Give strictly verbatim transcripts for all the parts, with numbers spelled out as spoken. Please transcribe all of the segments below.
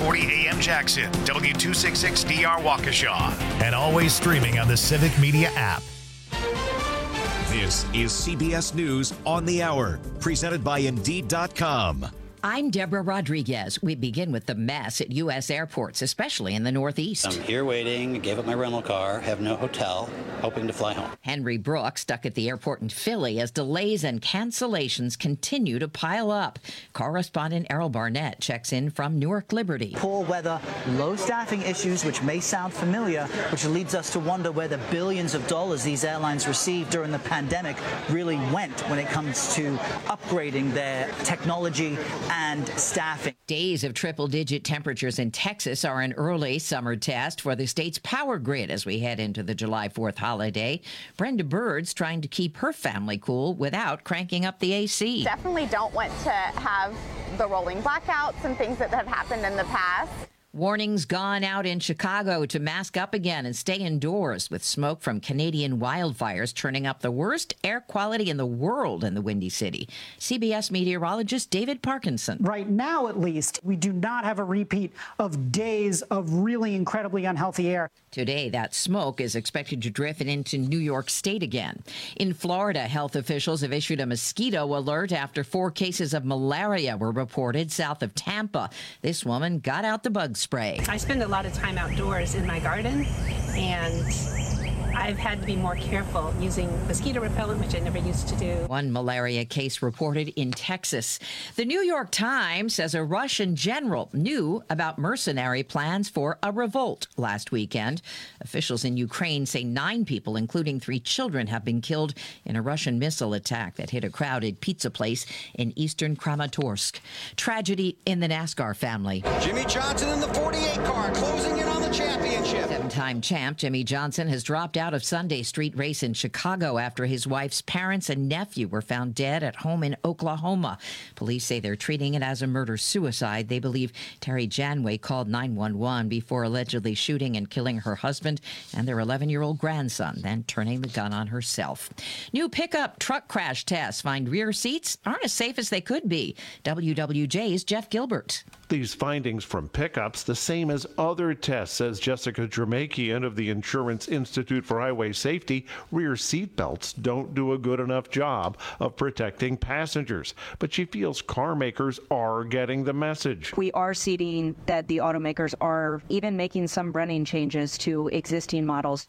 forty A M Jackson, W two sixty-six D R Waukesha, and always streaming on the Civic Media app. This is C B S News on the Hour, presented by Indeed dot com. I'm Deborah Rodriguez. We begin with the mess at U S airports, especially in the Northeast. I'm here waiting, gave up my rental car, have no hotel, hoping to fly home. Henry Brooks stuck at the airport in Philly as delays and cancellations continue to pile up. Correspondent Errol Barnett checks in from Newark Liberty. Poor weather, low staffing issues, which may sound familiar, which leads us to wonder where the billions of dollars these airlines received during the pandemic really went when it comes to upgrading their technology and staffing. Days of triple-digit temperatures in Texas are an early summer test for the state's power grid as we head into the July fourth holiday. Brenda Bird's trying to keep her family cool without cranking up the A C. Definitely don't want to have the rolling blackouts and things that have happened in the past. Warnings gone out in Chicago to mask up again and stay indoors with smoke from Canadian wildfires turning up the worst air quality in the world in the Windy City. C B S meteorologist David Parkinson. Right now, at least, we do not have a repeat of days of really incredibly unhealthy air. Today, that smoke is expected to drift into New York State again. In Florida, health officials have issued a mosquito alert after four cases of malaria were reported south of Tampa. This woman got out the bug spray. I spend a lot of time outdoors in my garden, and I've had to be more careful using mosquito repellent, which I never used to do. One malaria case reported in Texas. The New York Times says a Russian general knew about mercenary plans for a revolt last weekend. Officials in Ukraine say nine people, including three children, have been killed in a Russian missile attack that hit a crowded pizza place in eastern Kramatorsk. Tragedy in the NASCAR family. Jimmy Johnson in the forty-eight car, closing in on the championship. Seven-time champ Jimmy Johnson has dropped out of Sunday street race in Chicago after his wife's parents and nephew were found dead at home in Oklahoma. Police say they're treating it as a murder-suicide. They believe Terry Janway called nine one one before allegedly shooting and killing her husband and their eleven-year-old grandson, then turning the gun on herself. New pickup truck crash tests find rear seats aren't as safe as they could be. W W J's Jeff Gilbert. These findings from pickups the same as other tests, says Jessica Jermakian of the Insurance Institute for Highway Safety. Rear seat belts don't do a good enough job of protecting passengers, but she feels car makers are getting the message. We are seeing that the automakers are even making some running changes to existing models.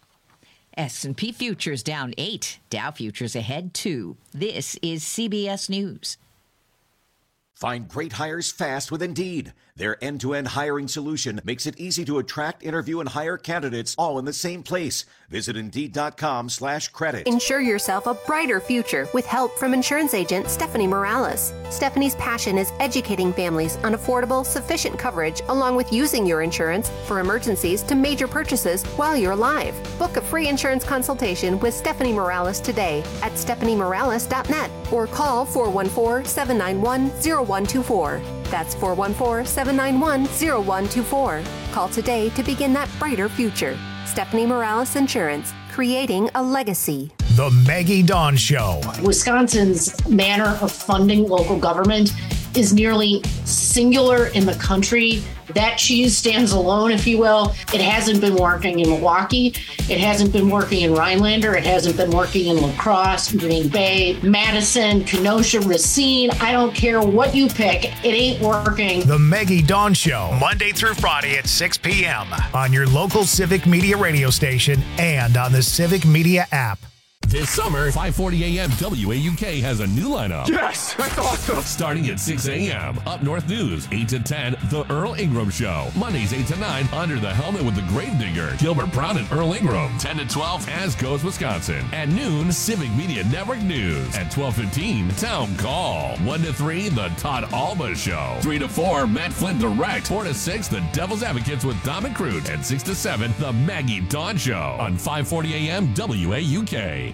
S and P futures down eight, Dow futures ahead two. This is C B S News. Find great hires fast with Indeed. Their end-to-end hiring solution makes it easy to attract, interview, and hire candidates all in the same place. Visit Indeed.com slash credit. Ensure yourself a brighter future with help from insurance agent Stephanie Morales. Stephanie's passion is educating families on affordable, sufficient coverage, along with using your insurance for emergencies to major purchases while you're alive. Book a free insurance consultation with Stephanie Morales today at stephanie morales dot net or call four one four, seven nine one, zero one two four. That's four one four, seven nine one, zero one two four. Call today to begin that brighter future. Stephanie Morales Insurance, creating a legacy. The Maggie Dawn Show. Wisconsin's manner of funding local government is nearly singular in the country. That cheese stands alone, if you will. It hasn't been working in Milwaukee. It hasn't been working in Rhinelander. It hasn't been working in La Crosse, Green Bay, Madison, Kenosha, Racine. I don't care what you pick. It ain't working. The Maggie Dawn Show, Monday through Friday at six p.m. on your local Civic Media radio station and on the Civic Media app. This summer, five forty a.m. W A U K has a new lineup. Yes, that's awesome. Starting at six a.m. Up North News, eight to ten, The Earl Ingram Show. Mondays, eight to nine, Under the Helmet with the Gravedigger, Gilbert Brown and Earl Ingram. ten to twelve, As Goes Wisconsin. At noon, Civic Media Network News. At twelve fifteen, Town Call. one to three, The Todd Alba Show. three to four, Matt Flynn Direct. four to six, The Devil's Advocates with Dom and Crute. And six to seven, The Maggie Dawn Show on five forty a.m. W A U K.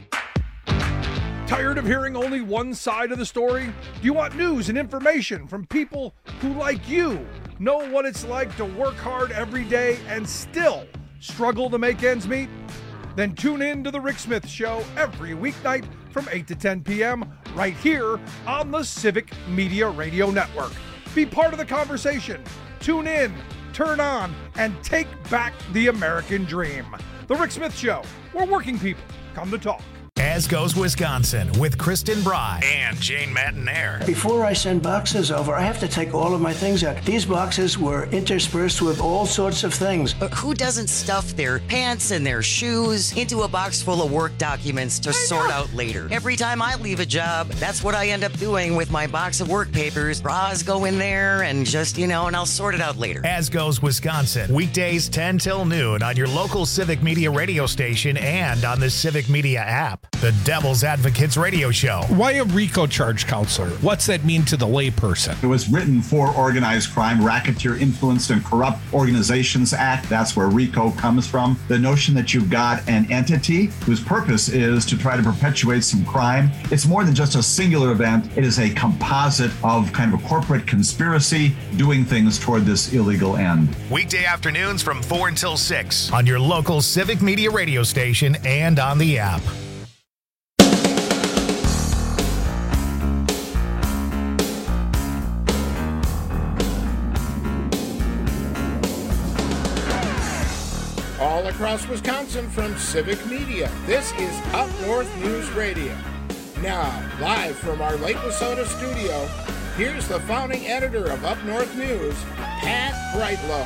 Tired of hearing only one side of the story? Do you want news and information from people who, like you, know what it's like to work hard every day and still struggle to make ends meet? Then tune in to The Rick Smith Show every weeknight from eight to ten p.m. right here on the Civic Media Radio Network. Be part of the conversation. Tune in, turn on, and take back the American dream. The Rick Smith Show, where working people come to talk. As Goes Wisconsin with Kristen Bry and Jane Matanair. Before I send boxes over, I have to take all of my things out. These boxes were interspersed with all sorts of things. But who doesn't stuff their pants and their shoes into a box full of work documents to sort out later? Every time I leave a job, that's what I end up doing with my box of work papers. Bras go in there and just, you know, and I'll sort it out later. As Goes Wisconsin, weekdays ten till noon on your local Civic Media radio station and on the Civic Media app. The Devil's Advocates Radio Show. Why a RICO charge counselor? What's that mean to the layperson? It was written for Organized Crime, Racketeer Influenced and Corrupt Organizations Act. That's where RICO comes from. The notion that you've got an entity whose purpose is to try to perpetuate some crime. It's more than just a singular event. It is a composite of kind of a corporate conspiracy doing things toward this illegal end. Weekday afternoons from four until six on your local Civic Media radio station and on the app. All across Wisconsin from Civic Media, this is Up North News Radio. Now, live from our Lake Wissota studio, here's the founding editor of Up North News, Pat Brightlow.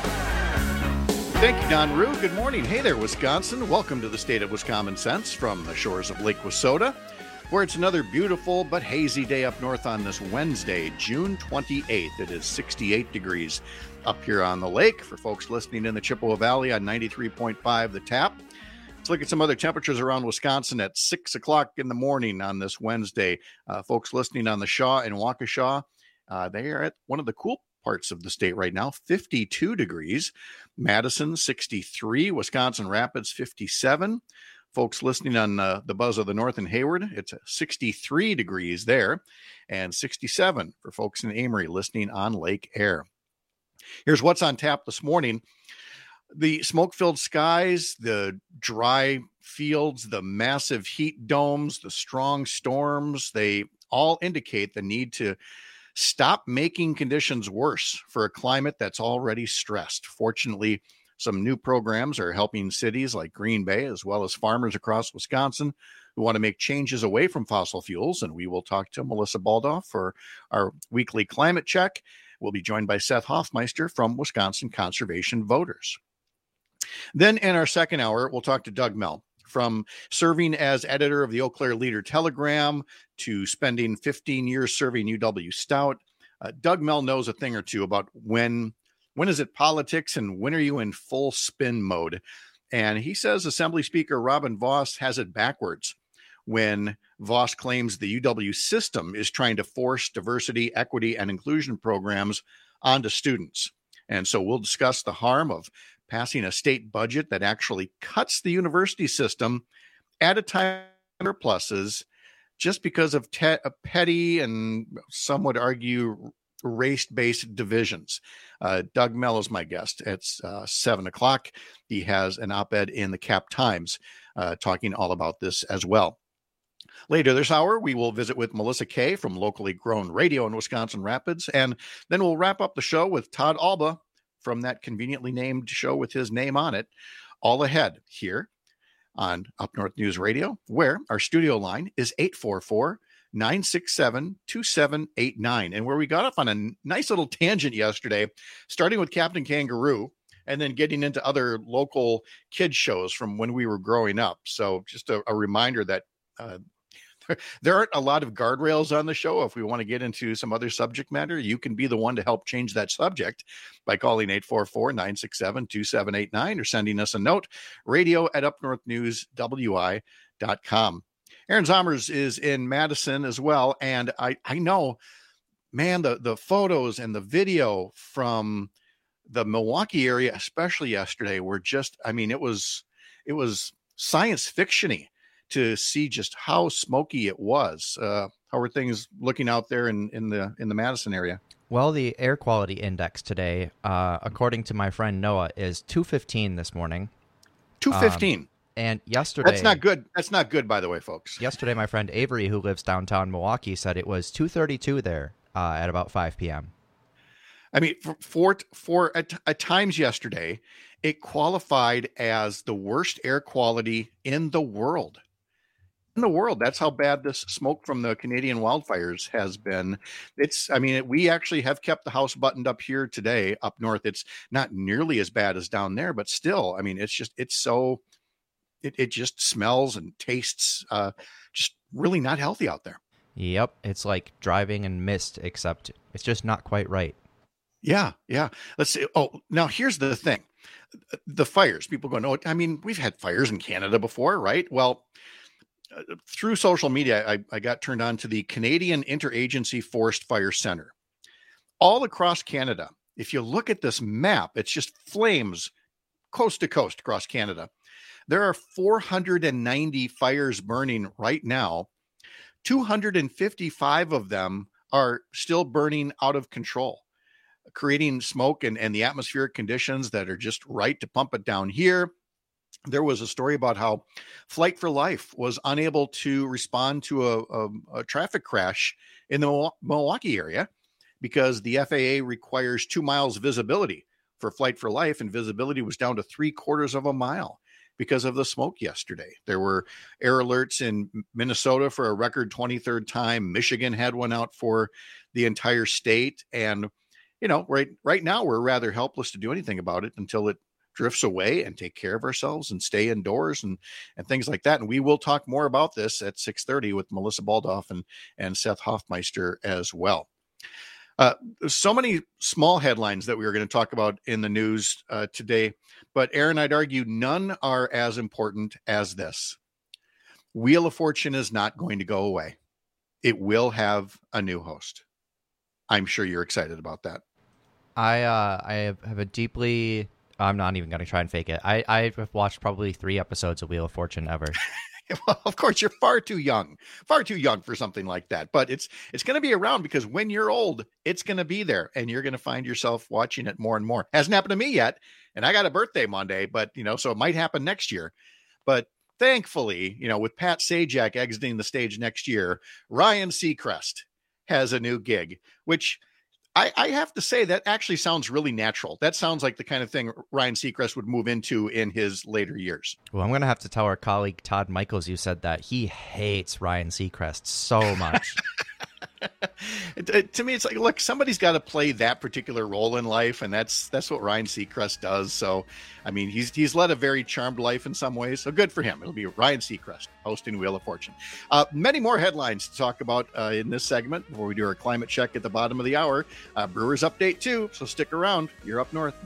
Thank you, Don Rue. Good morning. Hey there, Wisconsin. Welcome to the State of Wisconsin Sense from the shores of Lake Wissota, where it's another beautiful but hazy day up north on this Wednesday, June twenty-eighth. It is sixty-eight degrees up here on the lake. For folks listening in the Chippewa Valley on ninety-three point five The Tap. Let's look at some other temperatures around Wisconsin at six o'clock in the morning on this Wednesday. Uh, folks listening on the Shaw and Waukesha, uh, they are at one of the cool parts of the state right now, fifty-two degrees. Madison, sixty-three. Wisconsin Rapids, fifty-seven. Folks listening on uh, the Buzz of the North in Hayward, it's sixty-three degrees there, and sixty-seven for folks in Amory listening on Lake Air. Here's what's on tap this morning. The smoke-filled skies, the dry fields, the massive heat domes, the strong storms, they all indicate the need to stop making conditions worse for a climate that's already stressed. Fortunately, some new programs are helping cities like Green Bay, as well as farmers across Wisconsin who want to make changes away from fossil fuels. And we will talk to Melissa Baldoff for our weekly climate check. We'll be joined by Seth Hoffmeister from Wisconsin Conservation Voters. Then in our second hour, we'll talk to Doug Mell. From serving as editor of the Eau Claire Leader Telegram to spending fifteen years serving U W Stout, uh, Doug Mell knows a thing or two about when when is it politics and when are you in full spin mode. And he says Assembly Speaker Robin Vos has it backwards when Vos claims the U W system is trying to force diversity, equity, and inclusion programs onto students. And so we'll discuss the harm of passing a state budget that actually cuts the university system at a time of surpluses just because of te- petty and some would argue race-based divisions. Uh, Doug Mell is my guest. It's uh, seven o'clock. He has an op-ed in the Cap Times uh, talking all about this as well. Later this hour, we will visit with Melissa Kay from Locally Grown Radio in Wisconsin Rapids, and then we'll wrap up the show with Todd Alba from that conveniently named show with his name on it, all ahead here on Up North News Radio, where our studio line is eight four four, nine six seven, two seven eight nine, and where we got off on a nice little tangent yesterday, starting with Captain Kangaroo and then getting into other local kids shows from when we were growing up. So just a, a reminder that uh, there aren't a lot of guardrails on the show. If we want to get into some other subject matter, you can be the one to help change that subject by calling eight four four, nine six seven, two seven eight nine or sending us a note, radio at up north news w i dot com. Aaron Zomers is in Madison as well. And I, I know, man, the, the photos and the video from the Milwaukee area, especially yesterday, were just, I mean, it was, it was science fiction-y to see just how smoky it was. Uh, how are things looking out there in, in the in the Madison area? Well, the air quality index today, uh, according to my friend Noah, is two fifteen this morning. two fifteen. Um, and yesterday... That's not good. That's not good, by the way, folks. Yesterday, my friend Avery, who lives downtown Milwaukee, said it was two thirty-two there uh, at about five p.m. I mean, for for, for at, at times yesterday, it qualified as the worst air quality in the world. In the world, that's how bad this smoke from the Canadian wildfires has been. It's, I mean, it, we actually have kept the house buttoned up here today up north. It's not nearly as bad as down there, but still, I mean, it's just, it's so, it, it just smells and tastes uh, just really not healthy out there. Yep. It's like driving in mist, except it's just not quite right. Yeah. Yeah. Let's see. Oh, now here's the thing. The fires, people go, no, I mean, we've had fires in Canada before, right? Well, uh, through social media, I, I got turned on to the Canadian Interagency Forest Fire Center. All across Canada, if you look at this map, it's just flames coast to coast across Canada. There are four hundred ninety fires burning right now. two hundred fifty-five of them are still burning out of control, creating smoke and, and the atmospheric conditions that are just right to pump it down here. There was a story about how Flight for Life was unable to respond to a, a, a traffic crash in the Milwaukee area because the F A A requires two miles visibility for Flight for Life, and visibility was down to three quarters of a mile because of the smoke yesterday. There were air alerts in Minnesota for a record twenty-third time. Michigan had one out for the entire state. And, you know, right, right now we're rather helpless to do anything about it until it drifts away and take care of ourselves and stay indoors and, and things like that. And we will talk more about this at six thirty with Melissa Baldoff and, and Seth Hoffmeister as well. Uh, so many small headlines that we were going to talk about in the news uh, today, but Aaron, I'd argue none are as important as this. Wheel of Fortune is not going to go away. It will have a new host. I'm sure you're excited about that. I uh, I have a deeply, I'm not even going to try and fake it. I, I've watched probably three episodes of Wheel of Fortune ever. Well, of course, you're far too young, far too young for something like that. But it's it's going to be around because when you're old, it's going to be there, and you're going to find yourself watching it more and more. Hasn't happened to me yet, and I got a birthday Monday, but you know, so it might happen next year. But thankfully, you know, with Pat Sajak exiting the stage next year, Ryan Seacrest has a new gig, which I, I have to say that actually sounds really natural. That sounds like the kind of thing Ryan Seacrest would move into in his later years. Well, I'm going to have to tell our colleague Todd Michaels you said that he hates Ryan Seacrest so much. To me, it's like, look, somebody's got to play that particular role in life, and that's that's what Ryan Seacrest does. So, I mean, he's he's led a very charmed life in some ways, so good for him. It'll be Ryan Seacrest hosting Wheel of Fortune. Uh, many more headlines to talk about uh, in this segment before we do our climate check at the bottom of the hour. Uh, Brewers update, too, so stick around. You're up north.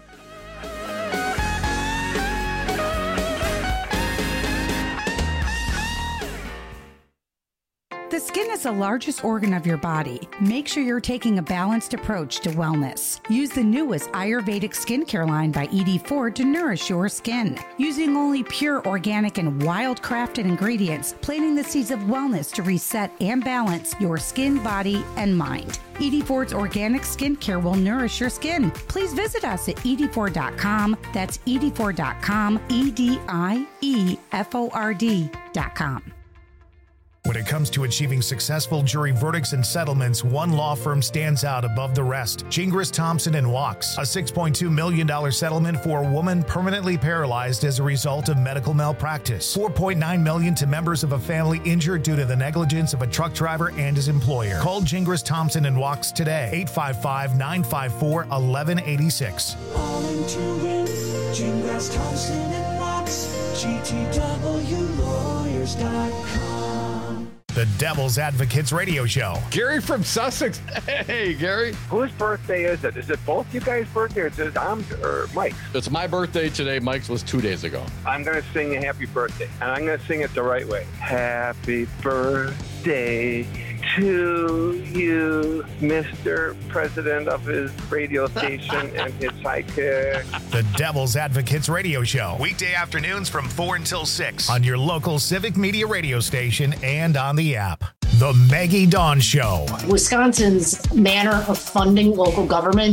The skin is the largest organ of your body. Make sure you're taking a balanced approach to wellness. Use the newest Ayurvedic skincare line by E D four to nourish your skin. Using only pure, organic, and wild-crafted ingredients, planting the seeds of wellness to reset and balance your skin, body, and mind. E D four's organic skincare will nourish your skin. Please visit us at E D four dot com. That's E D four dot com, E D I E F O R D dot com. When it comes to achieving successful jury verdicts and settlements, one law firm stands out above the rest. Gingras, Thompson and Wachs. A six point two million dollars settlement for a woman permanently paralyzed as a result of medical malpractice. four point nine million dollars to members of a family injured due to the negligence of a truck driver and his employer. Call Gingras, Thompson and Wachs today. eight five five, nine five four, one one eight six. All into it. Gingras, Thompson and Wachs. G T W lawyers dot com. The Devil's Advocates Radio Show. Gary from Sussex. Hey, Gary. Whose birthday is it? Is it both you guys' birthday or is it Dom's or Mike's? It's my birthday today. Mike's was two days ago. I'm going to sing a happy birthday, and I'm going to sing it the right way. Happy birthday to you, Mister President of his radio station and his sidekick. The Devil's Advocates Radio Show. Weekday afternoons from four until six on your local Civic Media radio station and on the app. The Maggie Dawn Show. Wisconsin's manner of funding local government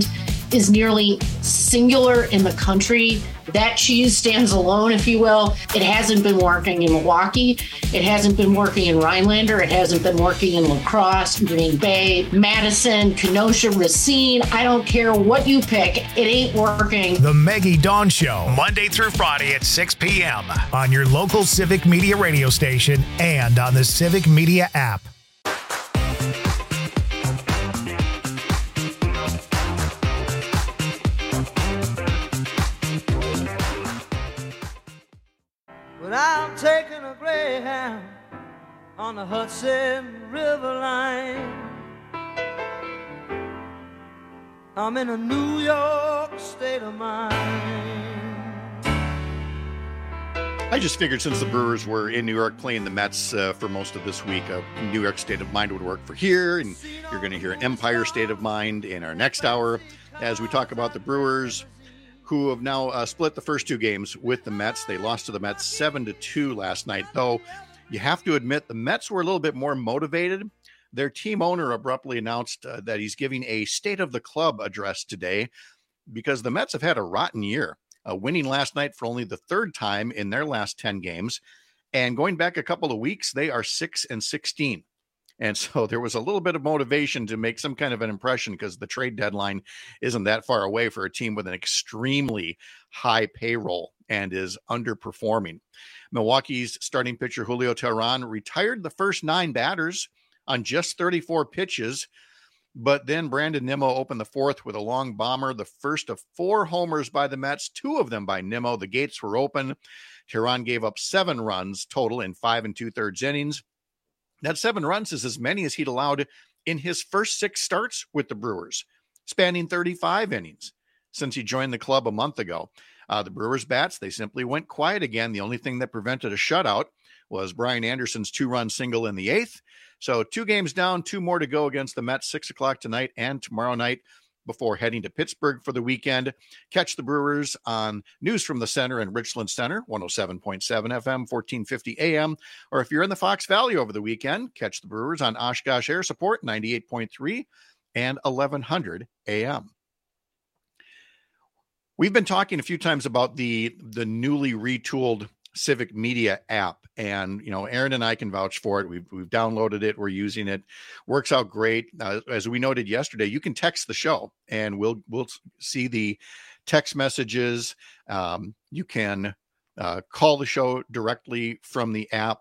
is nearly singular in the country. That cheese stands alone, if you will. It hasn't been working in Milwaukee. It hasn't been working in Rhinelander. It hasn't been working in La Crosse, Green Bay, Madison, Kenosha, Racine. I don't care what you pick. It ain't working. The Maggie Dawn Show, Monday through Friday at six p.m. on your local Civic Media radio station and on the Civic Media app. But I'm taking a Greyhound on the Hudson River line. I'm in a New York state of mind. I just figured since the Brewers were in New York playing the Mets uh, for most of this week, a New York state of mind would work for here. And you're going to hear Empire State of Mind in our next hour as we talk about the Brewers, who have now uh, split the first two games with the Mets. They lost to the Mets seven to two last night, though you have to admit the Mets were a little bit more motivated. Their team owner abruptly announced uh, that he's giving a State of the Club address today because the Mets have had a rotten year, uh, winning last night for only the third time in their last ten games. And going back a couple of weeks, they are six and sixteen. And so there was a little bit of motivation to make some kind of an impression because the trade deadline isn't that far away for a team with an extremely high payroll and is underperforming. Milwaukee's starting pitcher Julio Teheran retired the first nine batters on just thirty-four pitches, but then Brandon Nimmo opened the fourth with a long bomber, the first of four homers by the Mets, two of them by Nimmo. The gates were open. Teheran gave up seven runs total in five and two-thirds innings. That seven runs is as many as he'd allowed in his first six starts with the Brewers, spanning thirty-five innings since he joined the club a month ago. Uh, the Brewers bats, they simply went quiet again. The only thing that prevented a shutout was Brian Anderson's two-run single in the eighth. So two games down, two more to go against the Mets, six o'clock tonight and tomorrow night before heading to Pittsburgh for the weekend. Catch the Brewers on News from the Center and Richland Center, one oh seven point seven F M, fourteen fifty A M. Or if you're in the Fox Valley over the weekend, catch the Brewers on Oshkosh Air Support, ninety-eight point three and eleven hundred A M. We've been talking a few times about the, the newly retooled Civic Media app, and you know, Aaron and I can vouch for it. We've we've downloaded it, we're using it, works out great. Uh, as we noted yesterday, you can text the show, and we'll we'll see the text messages. Um, you can uh, call the show directly from the app.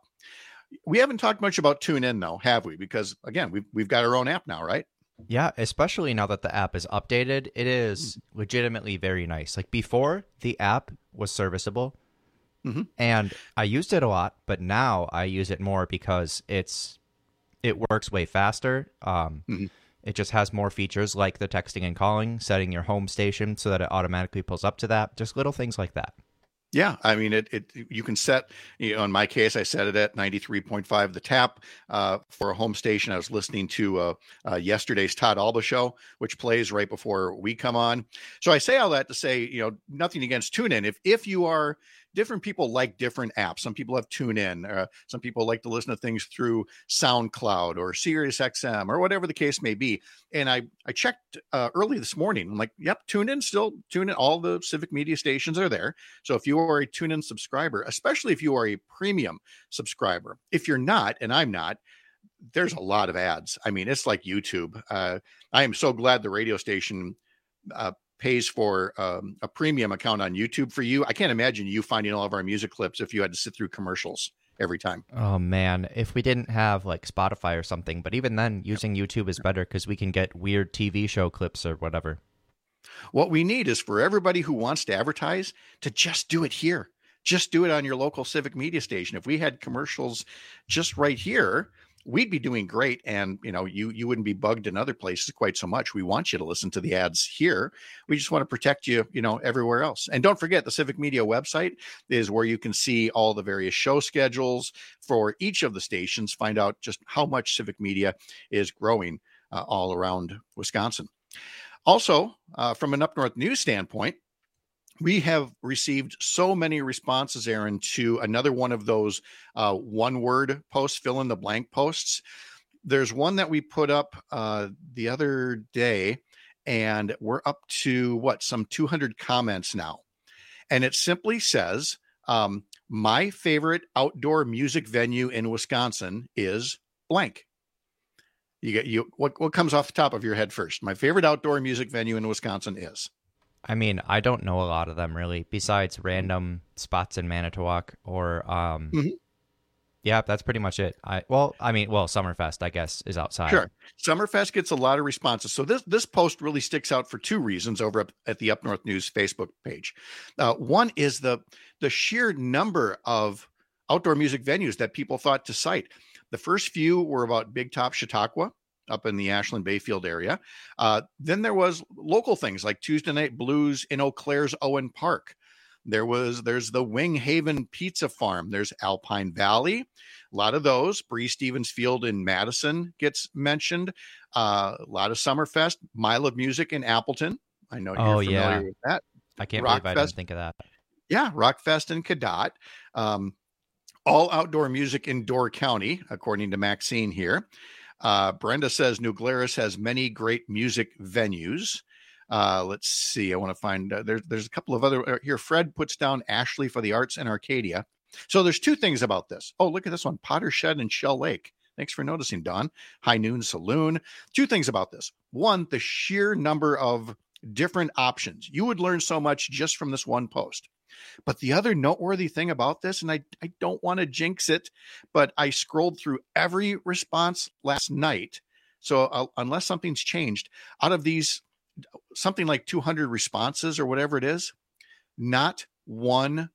We haven't talked much about TuneIn, though, have we? Because again, we've we've got our own app now, right? Yeah, especially now that the app is updated, it is legitimately very nice. Like before, the app was serviceable. Mm-hmm. And I used it a lot, but now I use it more because it's it works way faster. Um, mm-hmm. It just has more features like the texting and calling, setting your home station so that it automatically pulls up to that. Just little things like that. Yeah, I mean, it. It you can set. You know, in my case, I set it at ninety-three point five. The tap uh, for a home station. I was listening to uh, uh, yesterday's Todd Alba show, which plays right before we come on. So I say all that to say, you know, nothing against TuneIn. If if you are different people like different apps. Some people have TuneIn. Uh, some people like to listen to things through SoundCloud or SiriusXM or whatever the case may be. And I I checked uh, early this morning. I'm like, yep, TuneIn still TuneIn. All the Civic Media stations are there. So if you are a TuneIn subscriber, especially if you are a premium subscriber, if you're not, and I'm not, there's a lot of ads. I mean, it's like YouTube. Uh, I am so glad the radio station uh, pays for um, a premium account on YouTube for you. I can't imagine you finding all of our music clips if you had to sit through commercials every time. Oh man, if we didn't have like Spotify or something, but even then using yep. YouTube is better because we can get weird T V show clips or whatever. What we need is for everybody who wants to advertise to just do it here. Just do it on your local Civic Media station. If we had commercials just right here, we'd be doing great. And, you know, you, you wouldn't be bugged in other places quite so much. We want you to listen to the ads here. We just want to protect you, you know, everywhere else. And don't forget, the Civic Media website is where you can see all the various show schedules for each of the stations, find out just how much Civic Media is growing uh, all around Wisconsin. Also, uh, from an Up North News standpoint, we have received so many responses, Aaron, to another one of those uh, one-word posts, fill-in-the-blank posts. There's one that we put up uh, the other day, and we're up to what, some two hundred comments now. And it simply says, um, my favorite outdoor music venue in Wisconsin is blank. You get you. What, what comes off the top of your head first? My favorite outdoor music venue in Wisconsin is. I mean, I don't know a lot of them really, besides random spots in Manitowoc or, um, mm-hmm. yeah, that's pretty much it. I well, I mean, well, Summerfest, I guess, is outside. Sure, Summerfest gets a lot of responses. So this this post really sticks out for two reasons over up at the Up North News Facebook page. Uh, one is the the sheer number of outdoor music venues that people thought to cite. The first few were about Big Top Chautauqua up in the Ashland Bayfield area. Uh, then there was local things like Tuesday Night Blues in Eau Claire's Owen Park. There was, there's the Wing Haven Pizza Farm. There's Alpine Valley. A lot of those. Bree Stevens Field in Madison gets mentioned. Uh, a lot of Summerfest. Mile of Music in Appleton. I know you're oh, familiar yeah. with that. I can't Rock believe I Fest. didn't think of that. Yeah, Rockfest in Cadott. Um, all outdoor music in Door County, according to Maxine here. Uh, Brenda says New Glarus has many great music venues. Uh, let's see. I want to find, uh, there, there's a couple of other uh, here. Fred puts down Ashley for the Arts in Arcadia. So there's two things about this. Oh, look at this one. Potter Shed in Shell Lake. Thanks for noticing, Don. High Noon Saloon. Two things about this. One, the sheer number of different options. You would learn so much just from this one post. But the other noteworthy thing about this, and I, I don't want to jinx it, but I scrolled through every response last night. So uh, unless something's changed, out of these, something like two hundred responses or whatever it is, not one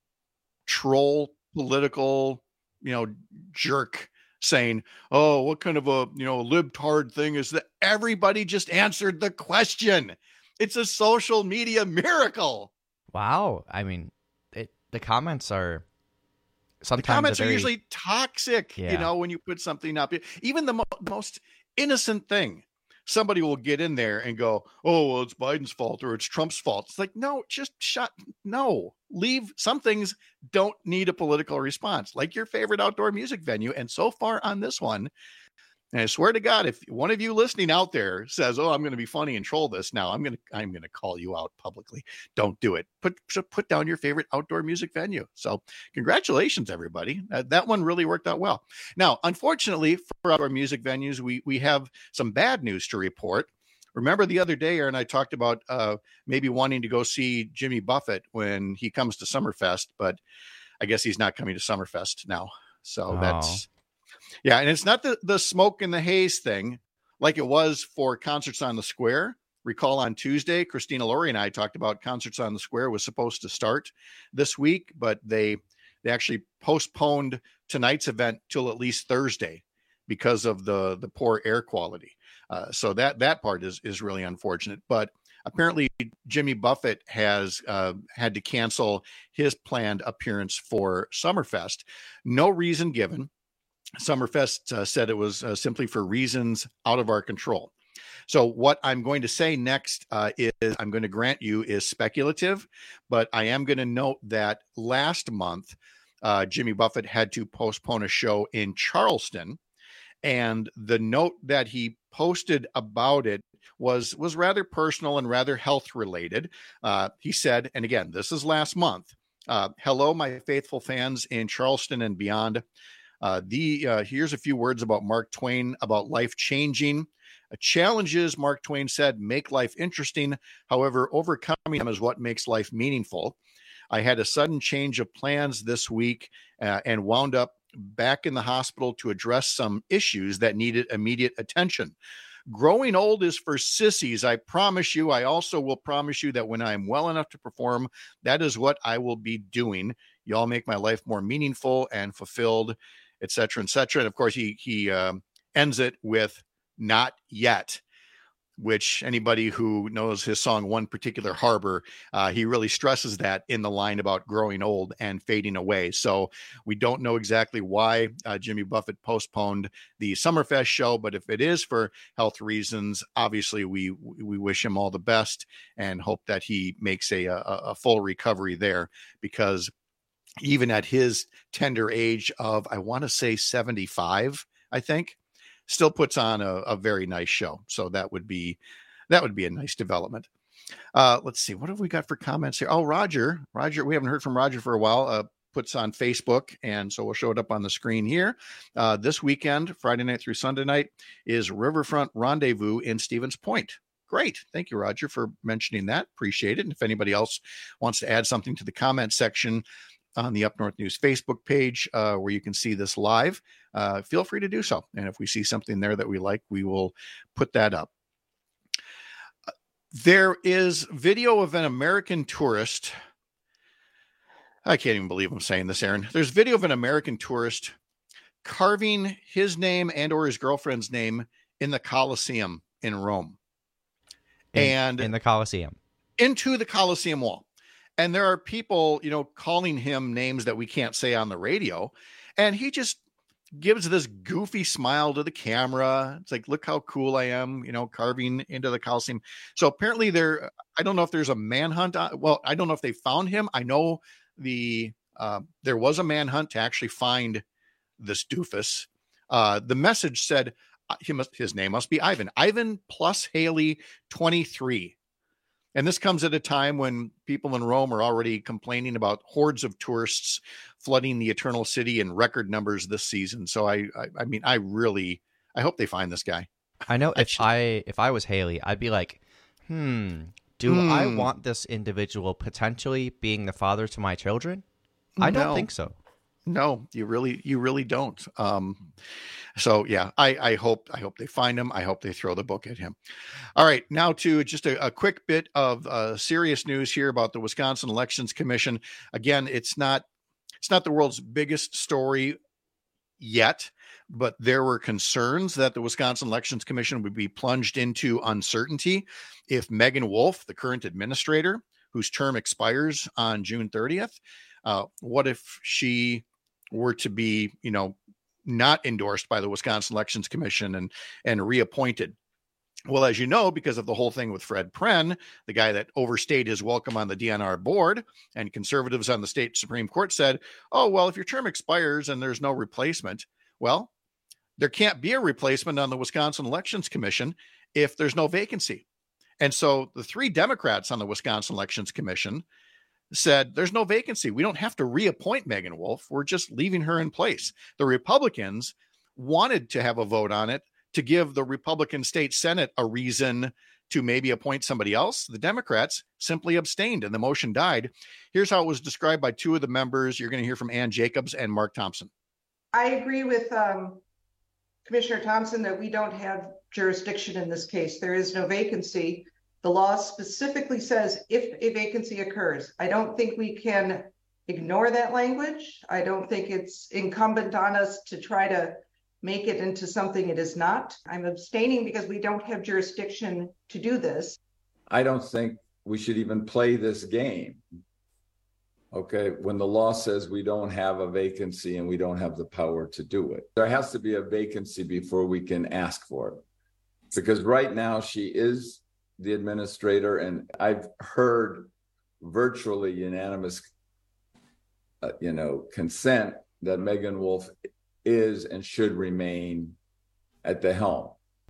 troll political, you know, jerk saying, oh, what kind of a, you know, libtard thing is that? Everybody just answered the question. It's a social media miracle. Wow. I mean, it, the comments are sometimes the comments very... are usually toxic, yeah. you know, when you put something up. Even the mo- most innocent thing, somebody will get in there and go, oh, well, it's Biden's fault or it's Trump's fault. It's like, no, just shut. No, leave. Some things don't need a political response, like your favorite outdoor music venue. And so far on this one, and I swear to God, if one of you listening out there says, oh, I'm going to be funny and troll this now, I'm going to, I'm going to call you out publicly. Don't do it. Put, put down your favorite outdoor music venue. So congratulations, everybody. Uh, that one really worked out well. Now, unfortunately for outdoor music venues, we, we have some bad news to report. Remember the other day, Aaron, I talked about uh, maybe wanting to go see Jimmy Buffett when he comes to Summerfest, but I guess he's not coming to Summerfest now. So Oh. that's, yeah, and it's not the, the smoke and the haze thing like it was for Concerts on the Square. Recall on Tuesday, Christina Laurie and I talked about Concerts on the Square was supposed to start this week, but they they actually postponed tonight's event till at least Thursday because of the, the poor air quality. Uh, so that that part is is really unfortunate. But apparently Jimmy Buffett has uh, had to cancel his planned appearance for Summerfest. No reason given. Summerfest uh, said it was uh, simply for reasons out of our control. So what I'm going to say next uh, is I'm going to grant you is speculative, but I am going to note that last month, uh, Jimmy Buffett had to postpone a show in Charleston. And the note that he posted about it was, was rather personal and rather health related. Uh, he said, and again, this is last month, uh, hello, my faithful fans in Charleston and beyond. Uh, the uh, here's a few words about Mark Twain, about life changing. Uh, challenges, Mark Twain said, make life interesting. However, overcoming them is what makes life meaningful. I had a sudden change of plans this week uh, and wound up back in the hospital to address some issues that needed immediate attention. Growing old is for sissies. I promise you. I also will promise you that when I am well enough to perform, that is what I will be doing. Y'all make my life more meaningful and fulfilled, et cetera, et cetera. And of course, he he um, ends it with "not yet," which anybody who knows his song "One Particular Harbor," uh, he really stresses that in the line about growing old and fading away. So we don't know exactly why uh, Jimmy Buffett postponed the Summerfest show, but if it is for health reasons, obviously we we wish him all the best and hope that he makes a a, a full recovery there, because even at his tender age of, I want to say seventy-five, I think, still puts on a, a very nice show. So that would be That would be a nice development. Uh, let's see. What have we got for comments here? Oh, Roger. Roger, we haven't heard from Roger for a while. Uh, puts on Facebook, and so we'll show it up on the screen here. Uh, this weekend, Friday night through Sunday night, is Riverfront Rendezvous in Stevens Point. Great. Thank you, Roger, for mentioning that. Appreciate it. And if anybody else wants to add something to the comment section on the Up North News Facebook page, uh, where you can see this live, uh, feel free to do so. And if we see something there that we like, we will put that up. There is video of an American tourist. I can't even believe I'm saying this, Aaron. There's video of an American tourist carving his name and or his girlfriend's name in the Colosseum in Rome. In, and in the Colosseum. Into the Colosseum wall. And there are people, you know, calling him names that we can't say on the radio. And he just gives this goofy smile to the camera. It's like, look how cool I am, you know, carving into the Colosseum. So apparently there, I don't know if there's a manhunt. On, well, I don't know if they found him. I know the, uh, there was a manhunt to actually find this doofus. Uh, the message said, He must, his name must be Ivan. Ivan plus Haley twenty-three. And this comes at a time when people in Rome are already complaining about hordes of tourists flooding the Eternal City in record numbers this season. So I, I, I mean, I really, I hope they find this guy. I know if I, if I was Haley, I'd be like, hmm, do Hmm. I want this individual potentially being the father to my children? I don't No. think so. No, you really, you really don't. Um, so yeah, I, I hope, I hope they find him. I hope they throw the book at him. All right, now to just a, a quick bit of uh, serious news here about the Wisconsin Elections Commission. Again, it's not, it's not the world's biggest story yet, but there were concerns that the Wisconsin Elections Commission would be plunged into uncertainty if Megan Wolf, the current administrator, whose term expires on June thirtieth, uh, what if she were to be, you know, not endorsed by the Wisconsin Elections Commission and, and reappointed? Well, as you know, because of the whole thing with Fred Pren, the guy that overstayed his welcome on the D N R board, and conservatives on the state Supreme Court said, oh, well, if your term expires and there's no replacement, well, there can't be a replacement on the Wisconsin Elections Commission if there's no vacancy. And so the three Democrats on the Wisconsin Elections Commission said, there's no vacancy. We don't have to reappoint Megan Wolf. We're just leaving her in place. The Republicans wanted to have a vote on it to give the Republican state Senate a reason to maybe appoint somebody else. The Democrats simply abstained and the motion died. Here's how it was described by two of the members. You're going to hear from Ann Jacobs and Mark Thompson. I agree with um, Commissioner Thompson that we don't have jurisdiction in this case. There is no vacancy. The law specifically says if a vacancy occurs. I don't think we can ignore that language. I don't think it's incumbent on us to try to make it into something it is not. I'm abstaining because we don't have jurisdiction to do this. I don't think we should even play this game. Okay, when the law says we don't have a vacancy and we don't have the power to do it. There has to be a vacancy before we can ask for it. Because right now she is the administrator, and I've heard virtually unanimous, uh, you know, consent that Megan Wolf is and should remain at the helm.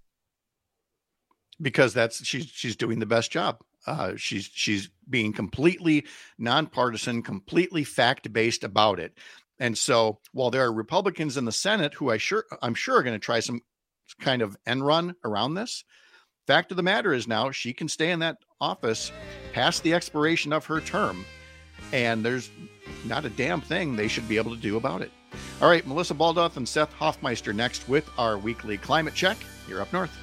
Because that's she's she's doing the best job. Uh, she's she's being completely nonpartisan, completely fact-based about it. And so while there are Republicans in the Senate who I sure I'm sure are going to try some kind of end run around this, fact of the matter is now she can stay in that office past the expiration of her term, and there's not a damn thing they should be able to do about it. All right, Melissa Baldoff and Seth Hoffmeister next with our weekly climate check. You're up north.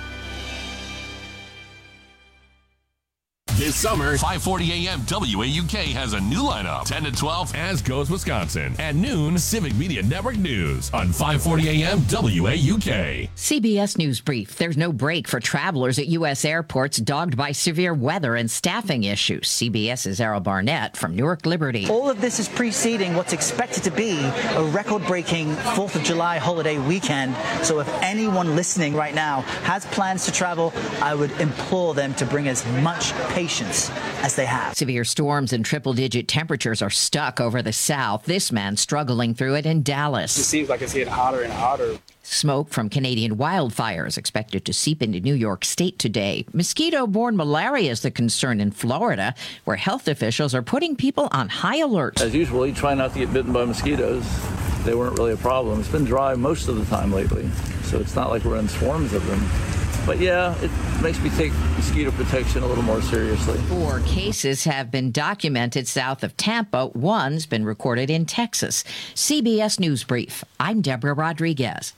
This summer, five forty A M W A U K has a new lineup. ten to twelve, As Goes Wisconsin. At noon, Civic Media Network News on five forty A M W A U K. C B S News Brief. There's no break for travelers at U S airports dogged by severe weather and staffing issues. CBS's Errol Barnett from Newark Liberty. All of this is preceding what's expected to be a record-breaking fourth of July holiday weekend. So if anyone listening right now has plans to travel, I would implore them to bring as much patience conditions as they have. Severe storms and triple-digit temperatures are stuck over the South. This man struggling through it in Dallas. It seems like it's getting hotter and hotter. Smoke from Canadian wildfires expected to seep into New York State today. Mosquito-borne malaria is the concern in Florida, where health officials are putting people on high alert. As usual, you try not to get bitten by mosquitoes. They weren't really a problem. It's been dry most of the time lately, so it's not like we're in swarms of them. But yeah, it makes me take mosquito protection a little more seriously. Four cases have been documented south of Tampa. One's been recorded in Texas. C B S News Brief. I'm Deborah Rodriguez.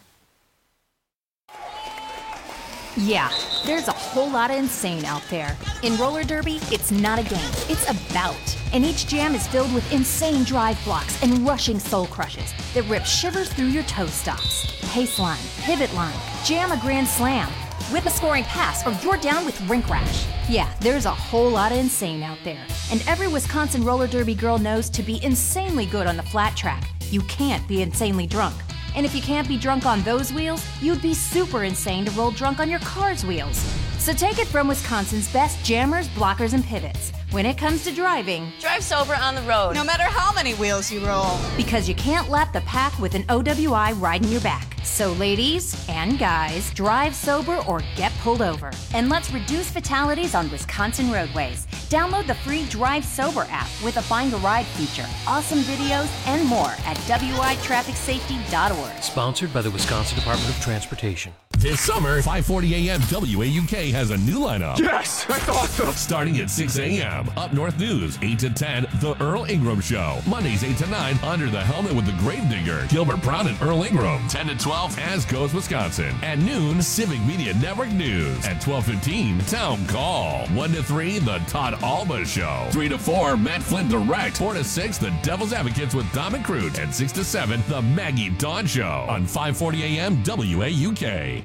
Yeah, there's a whole lot of insane out there. In roller derby, it's not a game, it's a bout. And each jam is filled with insane drive blocks and rushing soul crushes that rip shivers through your toe stops. Pace line, pivot line, jam a grand slam, whip a scoring pass, or you're down with rink rash. Yeah, there's a whole lot of insane out there. And every Wisconsin roller derby girl knows to be insanely good on the flat track, you can't be insanely drunk. And if you can't be drunk on those wheels, you'd be super insane to roll drunk on your car's wheels. So take it from Wisconsin's best jammers, blockers, and pivots. When it comes to driving, drive sober on the road, no matter how many wheels you roll. Because you can't lap the pack with an O W I riding your back. So ladies and guys, drive sober or get pulled over. And let's reduce fatalities on Wisconsin roadways. Download the free Drive Sober app with a Find a Ride feature, awesome videos, and more at W I traffic safety dot org. Sponsored by the Wisconsin Department of Transportation. This summer, five forty A M W A U K has a new lineup. Yes, that's awesome. Starting at six A M, Up North News, eight to ten, The Earl Ingram Show. Mondays, eight to nine, Under the Helmet with the Gravedigger, Gilbert Brown and Earl Ingram. ten to twelve, As Goes Wisconsin. At noon, Civic Media Network News. At twelve fifteen, Town Call. one to three, The Todd Alba Show. three to four, Matt Flynn Direct. four to six, The Devil's Advocates with Dom and Crute. And six to seven, The Maggie Dawn Show. On five forty A M W A U K.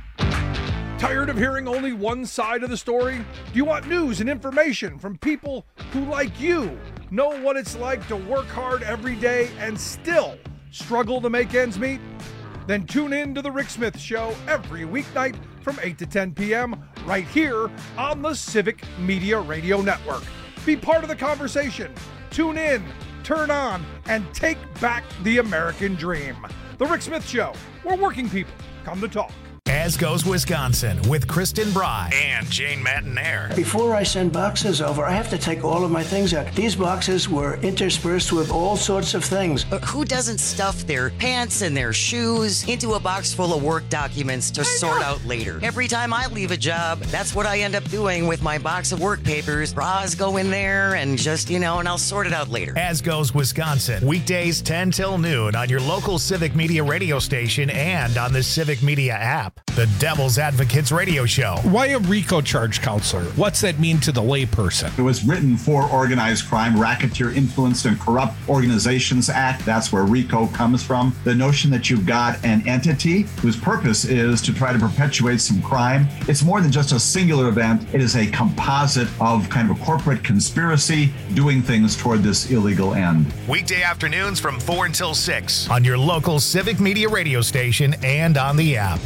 Tired of hearing only one side of the story? Do you want news and information from people who, like you, know what it's like to work hard every day and still struggle to make ends meet? Then tune in to The Rick Smith Show every weeknight from eight to ten p.m. right here on the Civic Media Radio Network. Be part of the conversation. Tune in, turn on, and take back the American dream. The Rick Smith Show, where working people come to talk. As Goes Wisconsin with Kristen Bry and Jane Matinaire. Before I send boxes over, I have to take all of my things out. These boxes were interspersed with all sorts of things. But who doesn't stuff their pants and their shoes into a box full of work documents to sort out later? Every time I leave a job, that's what I end up doing with my box of work papers. Bras go in there and just, you know, and I'll sort it out later. As Goes Wisconsin, weekdays ten till noon on your local Civic Media radio station and on the Civic Media app. The Devil's Advocates Radio Show. Why a RICO charge, counselor? What's that mean to the layperson? It was written for Organized Crime, Racketeer Influenced and Corrupt Organizations Act. That's where RICO comes from. The notion that you've got an entity whose purpose is to try to perpetuate some crime. It's more than just a singular event. It is a composite of kind of a corporate conspiracy doing things toward this illegal end. Weekday afternoons from four until six on your local Civic Media radio station and on the app.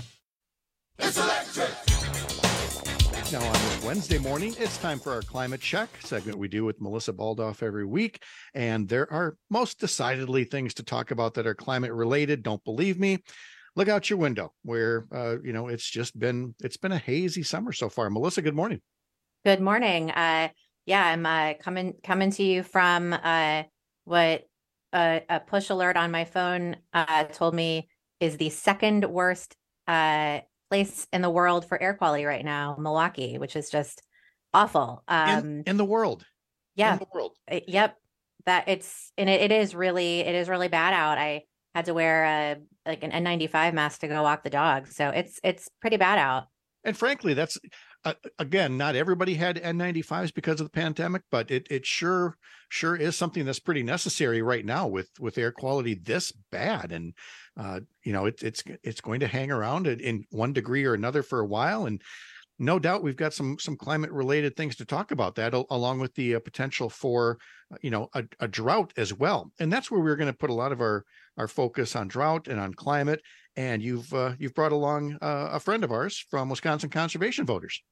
It's electric. Now on this Wednesday morning, it's time for our climate check segment we do with Melissa Baldoff every week. And there are most decidedly things to talk about that are climate related. Don't believe me? Look out your window where, uh, you know, it's just been, it's been a hazy summer so far. Melissa, good morning. Good morning. Uh, yeah, I'm uh, coming, coming to you from uh, what uh, a push alert on my phone uh, told me is the second worst uh place in the world for air quality right now, Milwaukee, which is just awful. Um, in, in the world. Yeah. In the world. It, yep. That it's, and it, it is really, it is really bad out. I had to wear a, like an N ninety-five mask to go walk the dog. So it's, it's pretty bad out. And frankly, that's, uh, again, not everybody had N ninety-fives because of the pandemic, but it it sure, sure is something that's pretty necessary right now with, with air quality this bad. And, uh, you know, it, it's, it's going to hang around in one degree or another for a while. And no doubt we've got some, some climate related things to talk about that, along with the uh, potential for, uh, you know, a, a drought as well. And that's where we're going to put a lot of our, our focus on drought and on climate. And you've, uh, you've brought along uh, a friend of ours from Wisconsin Conservation Voters.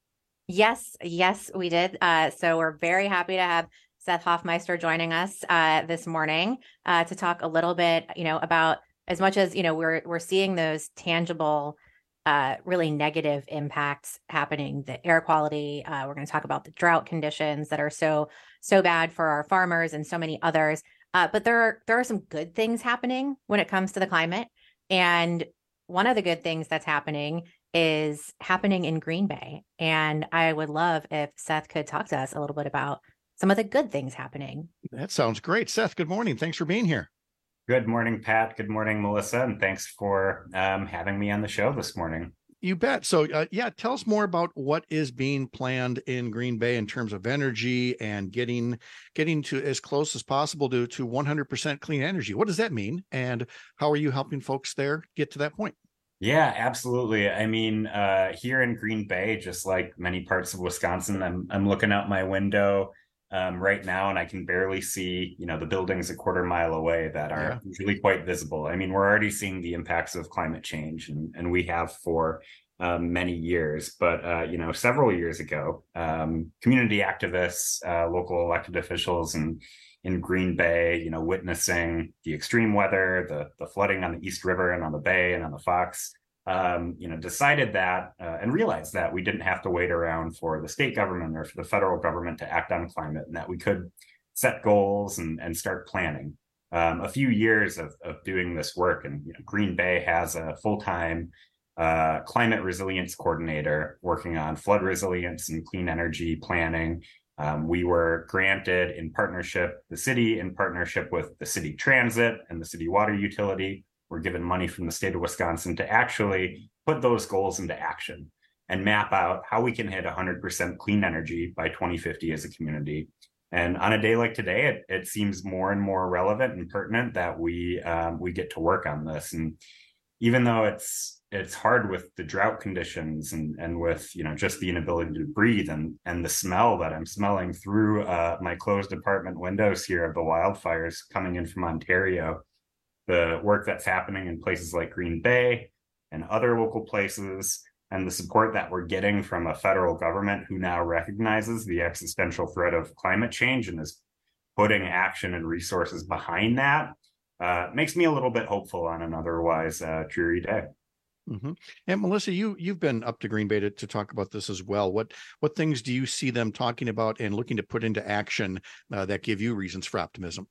Yes, yes, we did. Uh, so we're very happy to have Seth Hoffmeister joining us uh, this morning uh, to talk a little bit, you know, about as much as, you know, we're we're seeing those tangible, uh, really negative impacts happening, the air quality. Uh, we're going to talk about the drought conditions that are so, so bad for our farmers and so many others. Uh, but there are, there are some good things happening when it comes to the climate. And one of the good things that's happening is happening in Green Bay. And I would love if Seth could talk to us a little bit about some of the good things happening. That sounds great. Seth, good morning. Thanks for being here. Good morning, Pat. Good morning, Melissa. And thanks for um, having me on the show this morning. You bet. So, uh, yeah, tell us more about what is being planned in Green Bay in terms of energy and getting getting to as close as possible to, to one hundred percent clean energy. What does that mean? And how are you helping folks there get to that point? Yeah, absolutely. I mean, uh, here in Green Bay, just like many parts of Wisconsin, I'm I'm looking out my window um, right now, and I can barely see, you know, the buildings a quarter mile away that are yeah. really quite visible. I mean, we're already seeing the impacts of climate change, and, and we have for um, many years. But, uh, you know, several years ago, um, community activists, uh, local elected officials, and in Green Bay, you know, witnessing the extreme weather, the the flooding on the East River and on the Bay and on the Fox, um, you know, decided that uh, and realized that we didn't have to wait around for the state government or for the federal government to act on climate, and that we could set goals and, and start planning. Um, a few years of, of doing this work, and you know, Green Bay has a full-time uh, climate resilience coordinator working on flood resilience and clean energy planning. Um, we were granted in partnership, the city in partnership with the city transit and the city water utility, we're given money from the state of Wisconsin to actually put those goals into action and map out how we can hit one hundred percent clean energy by twenty fifty as a community. And on a day like today, it, it seems more and more relevant and pertinent that we um, we get to work on this. And even though it's it's hard with the drought conditions and and with, you know, just the inability to breathe and and the smell that I'm smelling through uh, my closed apartment windows here of the wildfires coming in from Ontario, the work that's happening in places like Green Bay and other local places, and the support that we're getting from a federal government who now recognizes the existential threat of climate change and is putting action and resources behind that, uh, makes me a little bit hopeful on an otherwise uh, dreary day. Mm-hmm. And Melissa, you you've been up to Green Bay to, to talk about this as well. What what things do you see them talking about and looking to put into action uh, that give you reasons for optimism?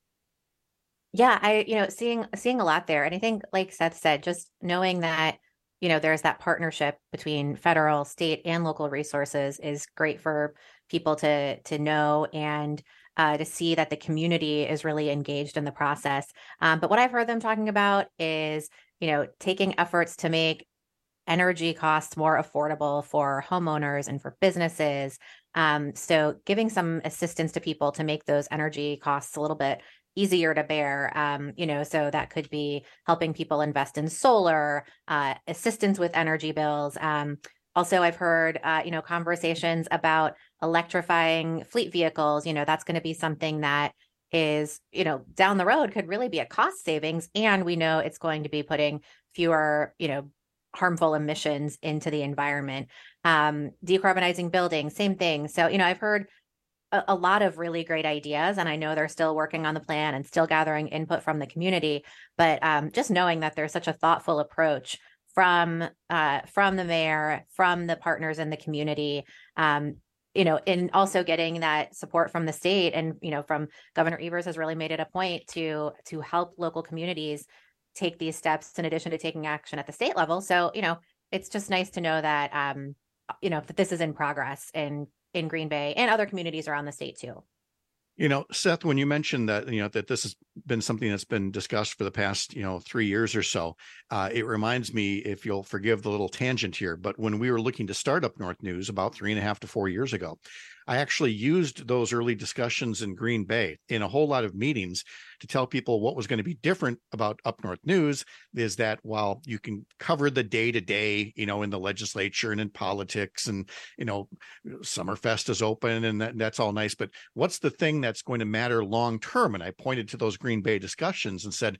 Yeah, I you know seeing seeing a lot there, and I think, like Seth said, just knowing that you know there's that partnership between federal, state, and local resources is great for people to to know and uh, to see that the community is really engaged in the process. Um, but what I've heard them talking about is, you know, taking efforts to make energy costs more affordable for homeowners and for businesses. Um, so giving some assistance to people to make those energy costs a little bit easier to bear. Um, you know, so that could be helping people invest in solar, uh, assistance with energy bills. Um, also, I've heard, uh, you know, conversations about electrifying fleet vehicles. You know, that's going to be something that is, you know, down the road could really be a cost savings. And we know it's going to be putting fewer, you know, harmful emissions into the environment. Um, decarbonizing buildings, same thing. So, you know, I've heard a, a lot of really great ideas, and I know they're still working on the plan and still gathering input from the community. But um, just knowing that there's such a thoughtful approach from uh, from the mayor, from the partners in the community, um, you know, and also getting that support from the state, and, you know, from Governor Evers has really made it a point to to help local communities take these steps in addition to taking action at the state level. So, you know, it's just nice to know that, um, you know, that this is in progress in in Green Bay and other communities around the state too. You know, Seth, when you mentioned that, you know, that this has been something that's been discussed for the past, you know, three years or so, uh, it reminds me, if you'll forgive the little tangent here, but when we were looking to start Up North News about three and a half to four years ago, I actually used those early discussions in Green Bay in a whole lot of meetings to tell people what was going to be different about Up North News is that while you can cover the day to day, you know, in the legislature and in politics, and, you know, Summerfest is open and that, that's all nice, but what's the thing that's going to matter long term? And I pointed to those Green Bay discussions and said,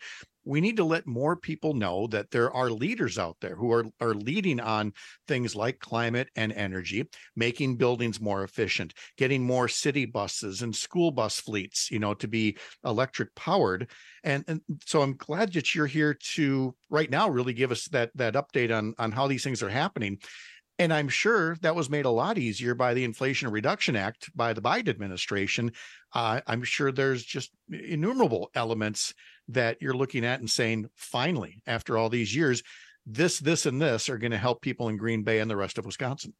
we need to let more people know that there are leaders out there who are, are leading on things like climate and energy, making buildings more efficient, getting more city buses and school bus fleets, you know, to be electric powered. And, and so I'm glad that you're here to right now really give us that, that update on, on how these things are happening. And I'm sure that was made a lot easier by the Inflation Reduction Act by the Biden administration. Uh, I'm sure there's just innumerable elements that you're looking at and saying, finally, after all these years, this, this, and this are going to help people in Green Bay and the rest of Wisconsin.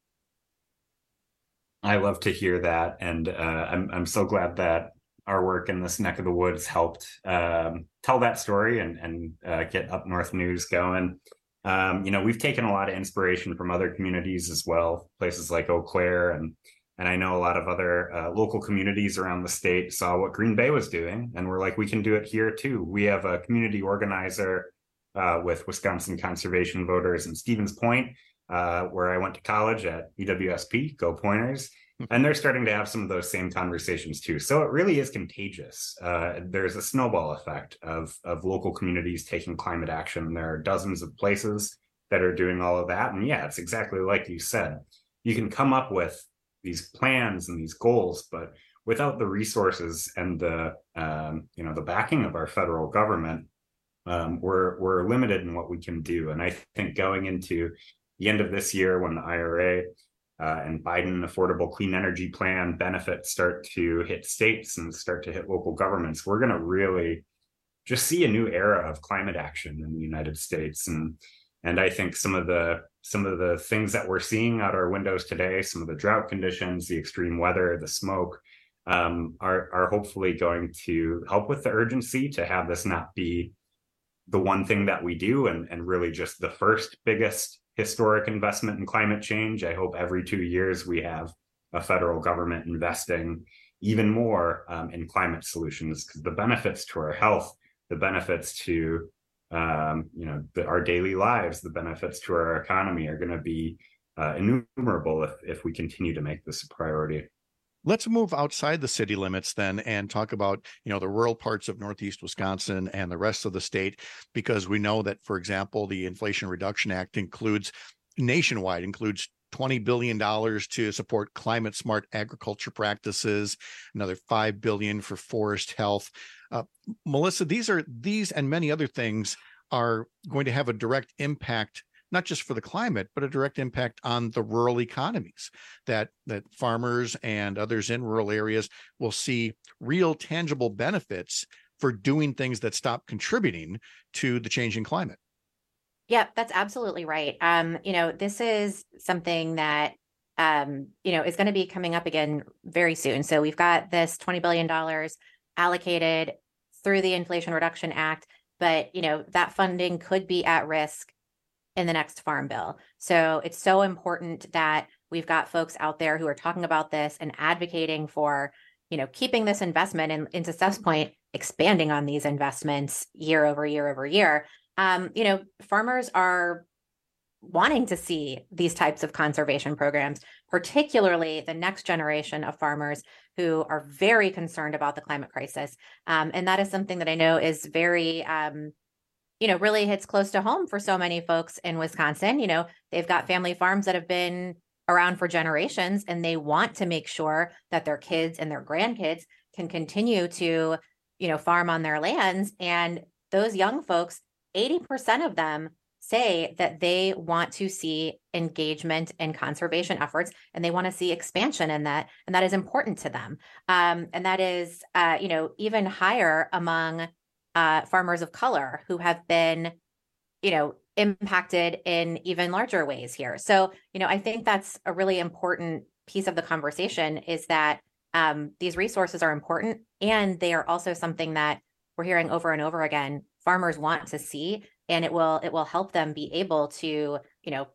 I love to hear that. And uh, I'm, I'm so glad that our work in this neck of the woods helped um, tell that story and, and uh, get Up North News going. Um, you know, we've taken a lot of inspiration from other communities as well, places like Eau Claire, and and I know a lot of other uh, local communities around the state saw what Green Bay was doing, and we're like, we can do it here too. We have a community organizer uh, with Wisconsin Conservation Voters in Stevens Point, uh, where I went to college at U W S P, Go Pointers, and they're starting to have some of those same conversations too. So it really is contagious. Uh, there's a snowball effect of, of local communities taking climate action. There are dozens of places that are doing all of that. And yeah, it's exactly like you said. You can come up with these plans and these goals, but without the resources and the um, you know the backing of our federal government, um, we're we're limited in what we can do. And I think going into the end of this year, when the I R A uh, and Biden Affordable Clean Energy Plan benefits start to hit states and start to hit local governments, we're going to really just see a new era of climate action in the United States. And and I think some of the some of the things that we're seeing out our windows today, some of the drought conditions, the extreme weather, the smoke, um, are are hopefully going to help with the urgency to have this not be the one thing that we do and, and really just the first biggest historic investment in climate change. I hope every two years we have a federal government investing even more um, in climate solutions, because the benefits to our health, the benefits to um, you know the, our daily lives, the benefits to our economy are going to be uh, innumerable if if we continue to make this a priority. Let's move outside the city limits then and talk about, you know, the rural parts of Northeast Wisconsin and the rest of the state, because we know that, for example, the Inflation Reduction Act includes nationwide, includes twenty billion dollars to support climate smart agriculture practices, another five billion dollars for forest health. Uh, Melissa, these are these and many other things are going to have a direct impact, not just for the climate, but a direct impact on the rural economies, that that farmers and others in rural areas will see real tangible benefits for doing things that stop contributing to the changing climate. Yeah, that's absolutely right. Um, you know, this is something that, um, you know, is going to be coming up again very soon. So we've got this twenty billion dollars allocated through the Inflation Reduction Act, but, you know, that funding could be at risk in the next farm bill. So it's so important that we've got folks out there who are talking about this and advocating for, you know, keeping this investment and, and to Steph's point, expanding on these investments year over year over year. Um, you know, farmers are wanting to see these types of conservation programs, particularly the next generation of farmers who are very concerned about the climate crisis. Um, and that is something that I know is very, um, you know, really hits close to home for so many folks in Wisconsin. You know, they've got family farms that have been around for generations, and they want to make sure that their kids and their grandkids can continue to, you know, farm on their lands. And those young folks, eighty percent of them say that they want to see engagement in conservation efforts, and they want to see expansion in that. And that is important to them. Um, and that is, uh, you know, even higher among uh, farmers of color who have been, you know, impacted in even larger ways here. So, you know, I think that's a really important piece of the conversation, is that um, these resources are important, and they are also something that we're hearing over and over again farmers want to see, and it will it will help them be able to, you know,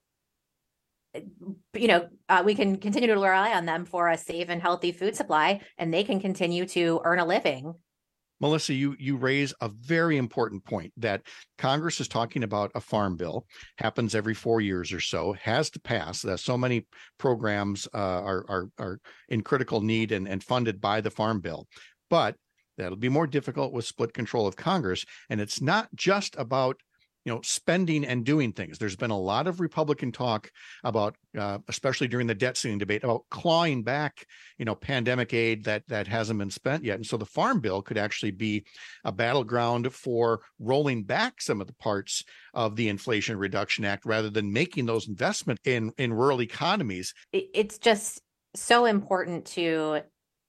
you know, uh, we can continue to rely on them for a safe and healthy food supply, and they can continue to earn a living. Melissa, you you raise a very important point that Congress is talking about. A farm bill happens every four years or so, has to pass. That so many programs uh, are are are in critical need and, and funded by the farm bill, but That'll be more difficult with split control of Congress. And it's not just about, you know, spending and doing things. There's been a lot of Republican talk about, uh, especially during the debt ceiling debate, about clawing back, you know, pandemic aid that that hasn't been spent yet. And so the Farm Bill could actually be a battleground for rolling back some of the parts of the Inflation Reduction Act rather than making those investments in in rural economies. It's just so important to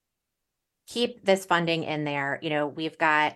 keep this funding in there. You know, we've got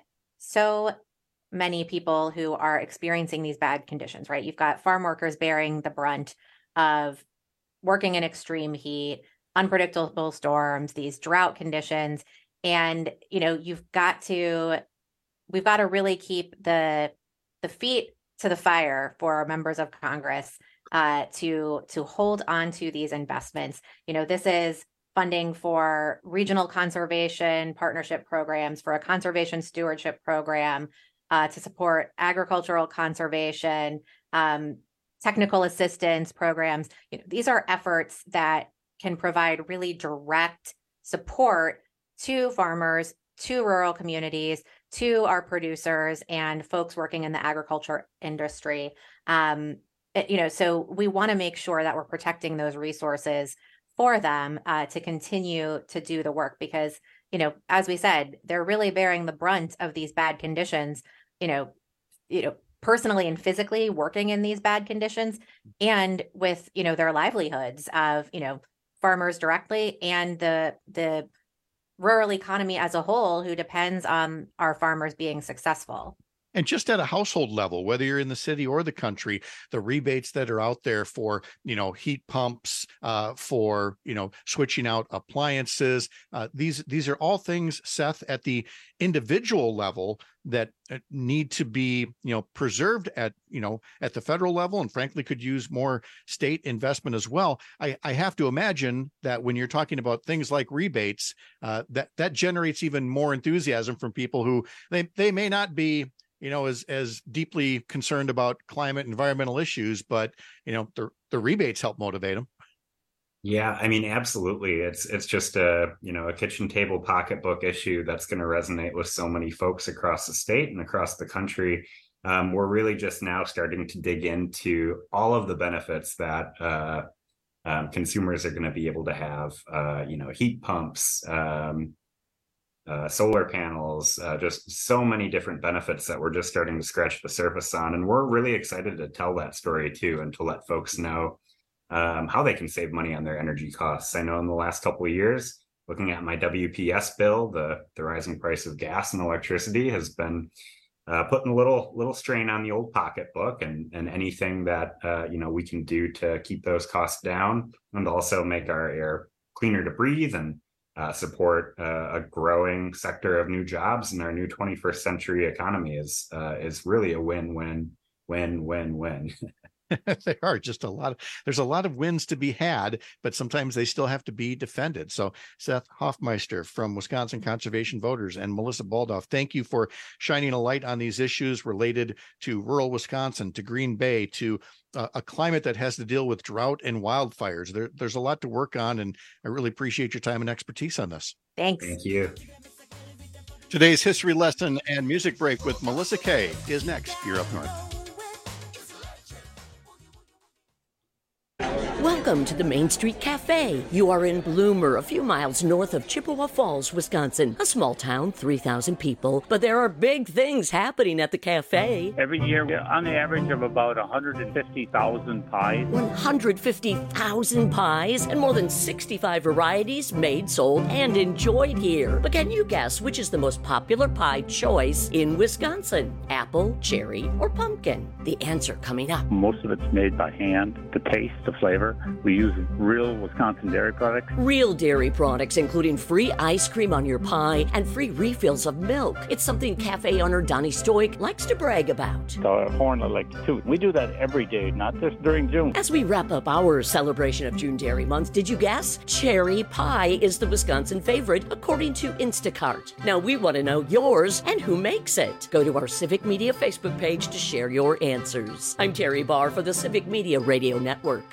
so many people who are experiencing these bad conditions, right? You've got farm workers bearing the brunt of working in extreme heat, unpredictable storms, these drought conditions. And, you know, you've got to, we've got to really keep the, the feet to the fire for our members of Congress uh, to, to hold on to these investments. You know, this is funding for regional conservation partnership programs, for a conservation stewardship program, uh, to support agricultural conservation, um, technical assistance programs. You know, these are efforts that can provide really direct support to farmers, to rural communities, to our producers and folks working in the agriculture industry. Um, you know, so we want to make sure that we're protecting those resources for them uh, to continue to do the work, because, you know, as we said, they're really bearing the brunt of these bad conditions, you know, you know, personally and physically working in these bad conditions, and with, you know, their livelihoods of, you know, farmers directly and the the rural economy as a whole, who depends on our farmers being successful. And just at a household level, whether you're in the city or the country, the rebates that are out there for, you know, heat pumps, uh, for, you know, switching out appliances, uh, these these are all things, Seth, at the individual level that need to be, you know, preserved at, you know, at the federal level, and frankly could use more state investment as well. I, I have to imagine that when you're talking about things like rebates, uh, that that generates even more enthusiasm from people who they they may not be, you know, as as deeply concerned about climate environmental issues, but, you know, the the rebates help motivate them. Yeah, I mean, absolutely. It's it's just a, you know, a kitchen table pocketbook issue that's going to resonate with so many folks across the state and across the country. Um, we're really just now starting to dig into all of the benefits that uh, um, consumers are going to be able to have. Uh, you know, heat pumps, um, uh, solar panels, uh, just so many different benefits that we're just starting to scratch the surface on. And we're really excited to tell that story too, and to let folks know Um, how they can save money on their energy costs. I know in the last couple of years, looking at my W P S bill, the, the rising price of gas and electricity has been uh, putting a little little strain on the old pocketbook, and, and anything that uh, you know, we can do to keep those costs down and also make our air cleaner to breathe and uh, support uh, a growing sector of new jobs in our new twenty-first century economy is uh, is really a win-win, win-win-win. They are just a lot of, there's a lot of wins to be had, but sometimes they still have to be defended. So Seth Hoffmeister from Wisconsin Conservation Voters and Melissa Baldoff, thank you for shining a light on these issues related to rural Wisconsin, to Green Bay, to uh, a climate that has to deal with drought and wildfires. There, there's a lot to work on, and I really appreciate your time and expertise on this. Thanks. Thank you. Today's history lesson and music break with Melissa Kay is next. You're Up North. Welcome to the Main Street Cafe. You are in Bloomer, a few miles north of Chippewa Falls, Wisconsin. A small town, three thousand people, but there are big things happening at the cafe. Every year, on the average of about one hundred fifty thousand pies. one hundred fifty thousand pies and more than sixty-five varieties made, sold, and enjoyed here. But can you guess which is the most popular pie choice in Wisconsin? Apple, cherry, or pumpkin? The answer coming up. Most of it's made by hand. The taste, the flavor. We use real Wisconsin dairy products. Real dairy products, including free ice cream on your pie and free refills of milk. It's something cafe owner Donnie Stoic likes to brag about. The horn I like to toot. We do that every day, not just during June. As we wrap up our celebration of June Dairy Month, did you guess? Cherry pie is the Wisconsin favorite, according to Instacart. Now we want to know yours and who makes it. Go to our Civic Media Facebook page to share your answers. I'm Terry Barr for the Civic Media Radio Network. Hey,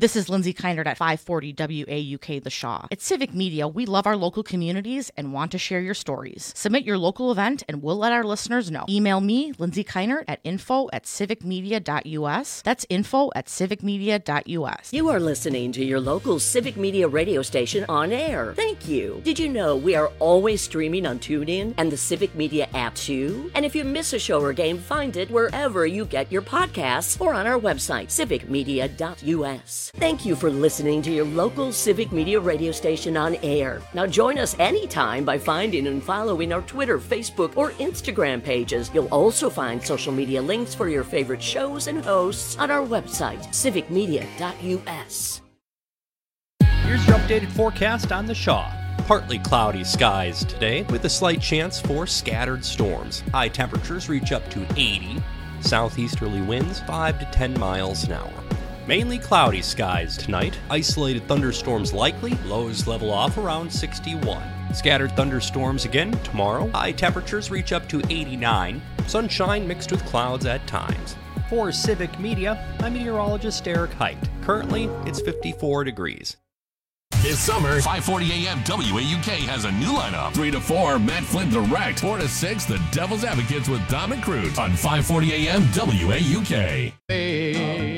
This is Lindsay Keinert at five forty W A U K The Shaw. At Civic Media, we love our local communities and want to share your stories. Submit your local event and we'll let our listeners know. Email me, Lindsay Keinert, at info at civicmedia.us. That's info at civicmedia.us. You are listening to your local Civic Media radio station on air. Thank you. Did you know we are always streaming on TuneIn and the Civic Media app too? And if you miss a show or game, find it wherever you get your podcasts or on our website, civic media dot u s. Thank you for listening to your local Civic Media radio station on air. Now join us anytime by finding and following our Twitter, Facebook, or Instagram pages. You'll also find social media links for your favorite shows and hosts on our website, civic media dot u s. Here's your updated forecast on the Shaw. Partly cloudy skies today with a slight chance for scattered storms. High temperatures reach up to eighty. Southeasterly winds five to ten miles an hour. Mainly cloudy skies tonight. Isolated thunderstorms likely. Lows level off around sixty-one. Scattered thunderstorms again tomorrow. High temperatures reach up to eighty-nine. Sunshine mixed with clouds at times. For Civic Media, I'm meteorologist Eric Height. Currently, it's fifty-four degrees. This summer, five forty A M W A U K has a new lineup. three to four, Matt Flynn Direct. four to six, The Devil's Advocates with Dom and Cruz on five forty A M W A U K. Hey.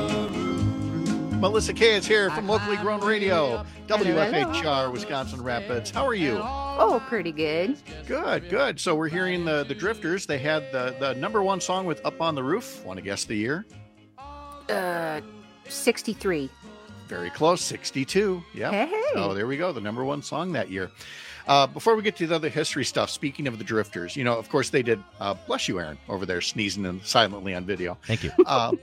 Melissa Kay is here from Locally Grown Radio, W F H R, Wisconsin Rapids. How are you? Oh, pretty good. Good, good. So we're hearing the, the Drifters. They had the, the number one song with Up on the Roof. Want to guess the year? Uh, sixty-three. Very close, sixty-two. Yeah. Hey. So there we go, the number one song that year. Uh, before we get to the other history stuff, speaking of the Drifters, you know, of course they did, uh, bless you, Aaron, over there sneezing and silently on video. Thank you. Um,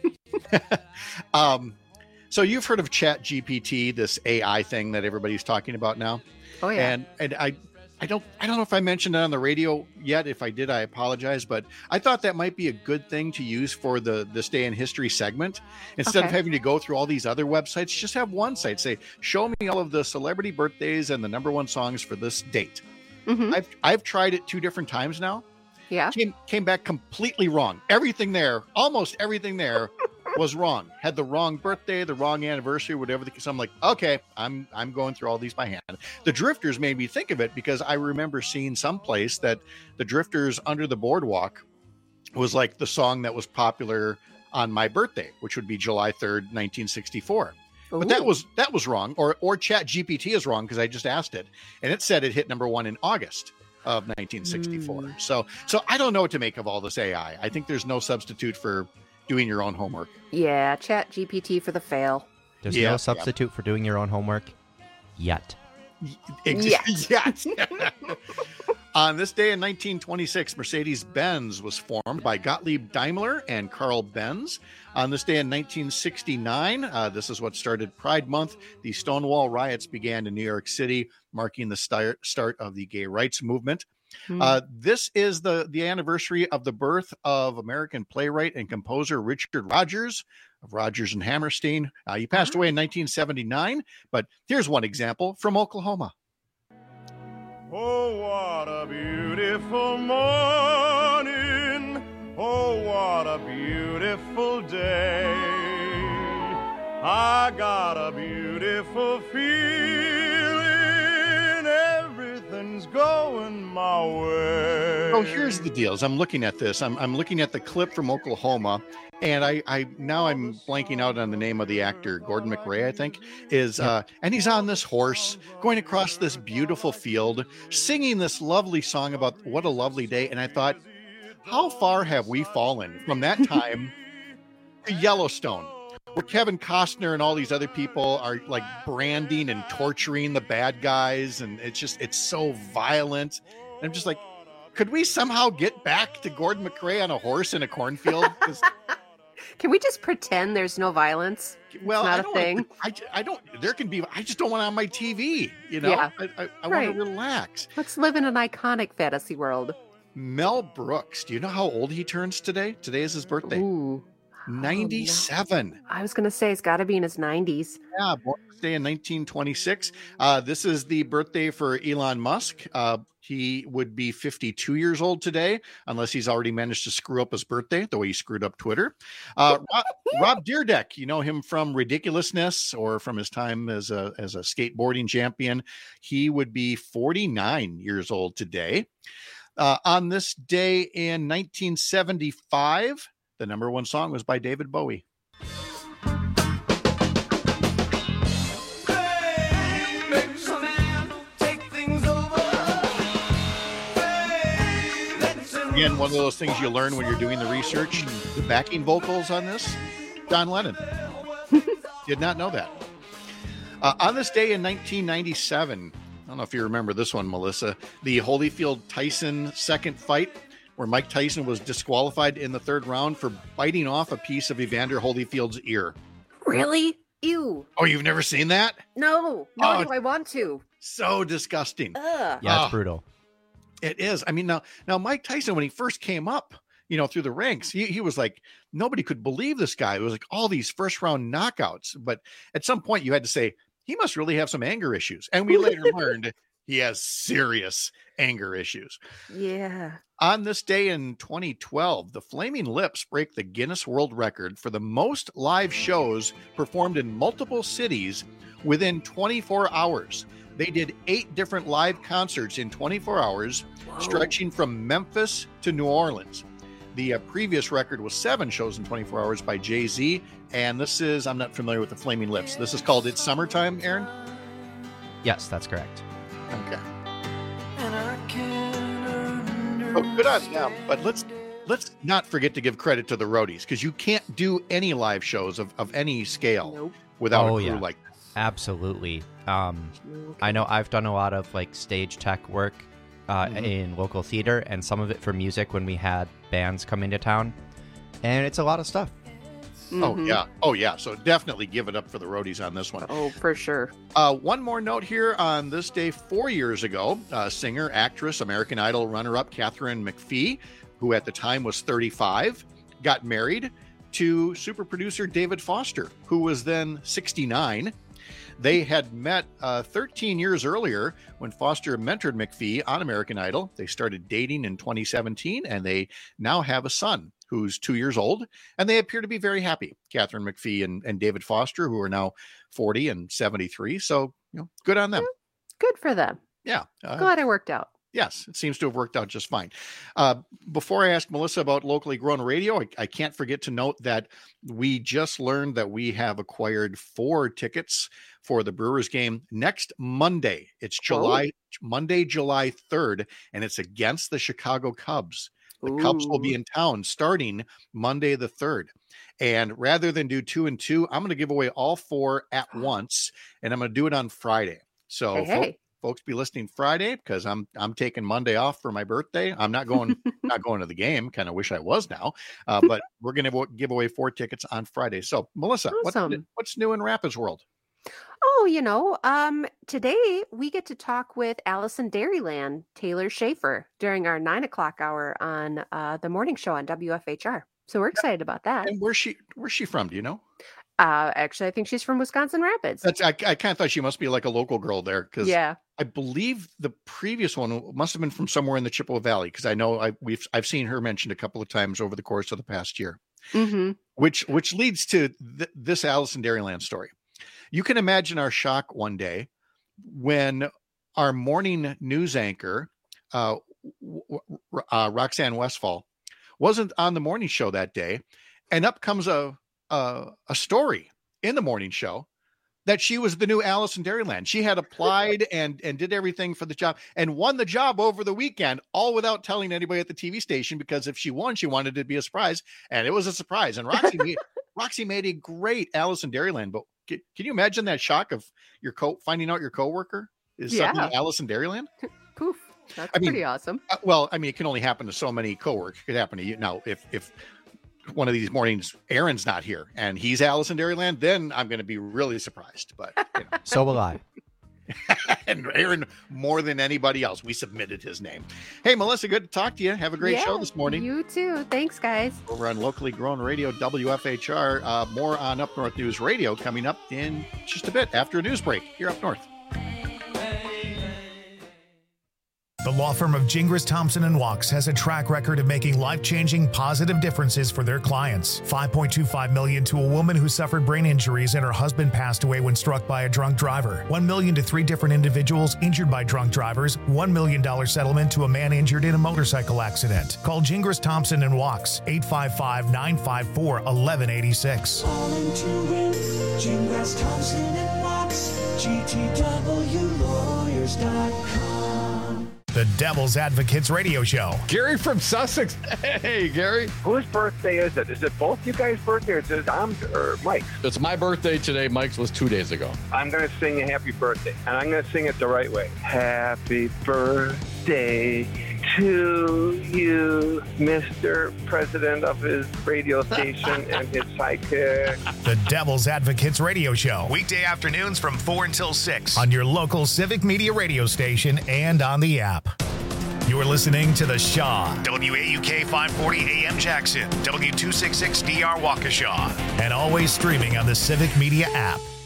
um, so you've heard of Chat G P T, this A I thing that everybody's talking about now. Oh, yeah. And, and I, I don't, I don't know if I mentioned it on the radio yet. If I did, I apologize, but I thought that might be a good thing to use for the This Day in History segment. Instead Okay. of having to go through all these other websites, just have one site say, show me all of the celebrity birthdays and the number one songs for this date. Mhm. I've, I've tried it two different times now. Yeah. Came, came back completely wrong. Everything there, almost everything there was wrong. Had the wrong birthday, the wrong anniversary, whatever. The, so I'm like, okay, I'm I'm going through all these by hand. The Drifters made me think of it because I remember seeing someplace that the Drifters Under the Boardwalk was like the song that was popular on my birthday, which would be July third, nineteen sixty-four. But that Ooh. was that was wrong, or or Chat G P T is wrong because I just asked it, and it said it hit number one in August of nineteen sixty-four. Mm. So so I don't know what to make of all this A I. I think there's no substitute for doing your own homework. Yeah, Chat G P T for the fail. There's Yeah, no yeah. substitute for doing your own homework yet. Ex- Yes. yes. On this day in nineteen twenty-six, Mercedes-Benz was formed by Gottlieb Daimler and Carl Benz. On this day in nineteen sixty-nine, uh, this is what started Pride Month. The Stonewall riots began in New York City, marking the start, start of the gay rights movement. Hmm. Uh, this is the, the anniversary of the birth of American playwright and composer Richard Rodgers of Rodgers and Hammerstein. Uh, he passed away in nineteen seventy-nine, but here's one example from Oklahoma. Oh, what a beautiful morning. Oh, what a beautiful day. I got a beautiful feeling. Everything's going my way. Oh, here's the deal. As I'm looking at this, I'm, I'm looking at the clip from Oklahoma, and I, I now I'm blanking out on the name of the actor, Gordon McRae, I think, is, uh, and he's on this horse going across this beautiful field, singing this lovely song about what a lovely day. And I thought, how far have we fallen from that time to Yellowstone, where Kevin Costner and all these other people are like branding and torturing the bad guys, and it's just it's so violent. And I'm just like, could we somehow get back to Gordon McRae on a horse in a cornfield? 'Cause, Can we just pretend there's no violence? well, it's I not a don't thing. wanna- I, I don't. There can be. I just don't want it on my T V. You know, Yeah. I, I, I Right. want to relax. Let's live in an iconic fantasy world. Mel Brooks. Do you know how old he turns today? Today is his birthday. Ooh, ninety-seven. Oh, no. I was going to say it's got to be in his nineties. Yeah, born this day in nineteen twenty-six. Uh, this is the birthday for Elon Musk. Uh, he would be fifty-two years old today, unless he's already managed to screw up his birthday, the way he screwed up Twitter. Uh, Rob, Rob Dyrdek, you know him from Ridiculousness or from his time as a, as a skateboarding champion. He would be forty-nine years old today. Uh, on this day in nineteen seventy-five, the number one song was by David Bowie. Again, one of those things you learn when you're doing the research. The backing vocals on this, John Lennon. Did not know that. Uh, on this day in nineteen ninety-seven, I don't know if you remember this one, Melissa, the Holyfield-Tyson second fight, where Mike Tyson was disqualified in the third round for biting off a piece of Evander Holyfield's ear. Really? Ew. Oh, you've never seen that? No. Nor Oh, do I want to. So disgusting. Ugh. Yeah, it's Oh, brutal. It is. I mean, now, now Mike Tyson, when he first came up, you know, through the ranks, he, he was like, nobody could believe this guy. It was like all these first round knockouts. But at some point you had to say, he must really have some anger issues. And we later learned he has serious anger issues. Yeah. On this day in twenty twelve, the Flaming Lips break the Guinness World Record for the most live shows performed in multiple cities within twenty-four hours. They did eight different live concerts in twenty-four hours, Whoa. stretching from Memphis to New Orleans. The uh, previous record was seven shows in twenty-four hours by Jay-Z. And this is, I'm not familiar with the Flaming Lips. This is called It's Summertime, Aaron? Yes, that's correct. Okay. Oh, good on them. But let's let's not forget to give credit to the roadies, because you can't do any live shows of, of any scale nope. without oh, a crew yeah. like that. Absolutely. Um, I know I've done a lot of like stage tech work uh, mm-hmm. in local theater, and some of it for music when we had bands come into town, and it's a lot of stuff. Mm-hmm. Oh yeah, oh yeah. So definitely give it up for the roadies on this one. Oh, for sure. Uh, one more note here on this day four years ago, uh, singer, actress, American Idol runner-up Katharine McPhee, who at the time was thirty-five, got married to super producer David Foster, who was then sixty-nine. They had met uh, thirteen years earlier when Foster mentored McPhee on American Idol. They started dating in twenty seventeen, and they now have a son who's two years old, and they appear to be very happy. Katharine McPhee and, and David Foster, who are now forty and seventy-three. So, you know, good on them. Good for them. Yeah. Uh, Glad it worked out. Yes, it seems to have worked out just fine. Uh, before I ask Melissa about locally grown radio, I, I can't forget to note that we just learned that we have acquired four tickets for the Brewers game next Monday. It's July oh. Monday, July third, and it's against the Chicago Cubs. The Ooh. Cubs will be in town starting Monday the third. And rather than do two and two, I'm going to give away all four at once, and I'm going to do it on Friday. So hey, hey. Folks, folks be listening Friday, because I'm I'm taking Monday off for my birthday. I'm not going not going to the game. Kind of wish I was now. Uh, but we're going to give away four tickets on Friday. So Melissa, awesome. what, what's new in Rapids World? Oh, you know, um, today we get to talk with Allison Dairyland, Taylor Schaefer, during our nine o'clock hour on uh, the morning show on W F H R. So we're excited about that. And where's she? Where's she from? Do you know? Uh, actually, I think she's from Wisconsin Rapids. That's I, I kind of thought she must be like a local girl there, because yeah, I believe the previous one must have been from somewhere in the Chippewa Valley, because I know I we've I've seen her mentioned a couple of times over the course of the past year. Mm-hmm. Which which leads to th- this Allison Dairyland story. You can imagine our shock one day when our morning news anchor, uh, uh, Roxanne Westfall, wasn't on the morning show that day, and up comes a, a a story in the morning show that she was the new Allison Dairyland. She had applied and and did everything for the job and won the job over the weekend, all without telling anybody at the T V station, because if she won, she wanted it to be a surprise, and it was a surprise. And Roxy made, Roxy made a great Allison Dairyland, but can, can you imagine that shock of your co finding out your coworker is Yeah. suddenly Allison Dairyland? Poof. That's I mean, pretty awesome. Uh, well, I mean, it can only happen to so many coworkers. It could happen to you. Now, if if one of these mornings Aaron's not here and he's Allison Dairyland, then I'm going to be really surprised. But you know. So will I. And Aaron, more than anybody else, we submitted his name. Hey, Melissa, good to talk to you. Have a great yeah, show this morning. You too. Thanks, guys. Over on locally grown radio, W F H R. Uh, more on Up North News Radio coming up in just a bit after a news break here up north. The law firm of Gingras, Thompson and Walks has a track record of making life-changing positive differences for their clients. five point two five million dollars to a woman who suffered brain injuries and her husband passed away when struck by a drunk driver. one million dollars to three different individuals injured by drunk drivers. one million dollars settlement to a man injured in a motorcycle accident. Call Gingras, Thompson and Walks, eight five five, nine five four, one one eight six. Calling to win, Gingras, Thompson and Walks, G T W lawyers dot com. The Devil's Advocates Radio Show. Gary from Sussex. Hey, Gary. Whose birthday is it? Is it both you guys' birthday or is it Tom's or Mike's? It's my birthday today. Mike's was two days ago. I'm going to sing a happy birthday, and I'm going to sing it the right way. Happy birthday to you, Mister President of his radio station and his sidekick. The Devil's Advocates Radio Show. Weekday afternoons from four until six on your local Civic Media radio station and on the app. You're listening to The Shaw, W A U K five forty A M Jackson, W two sixty-six D R Waukesha, and always streaming on the Civic Media app.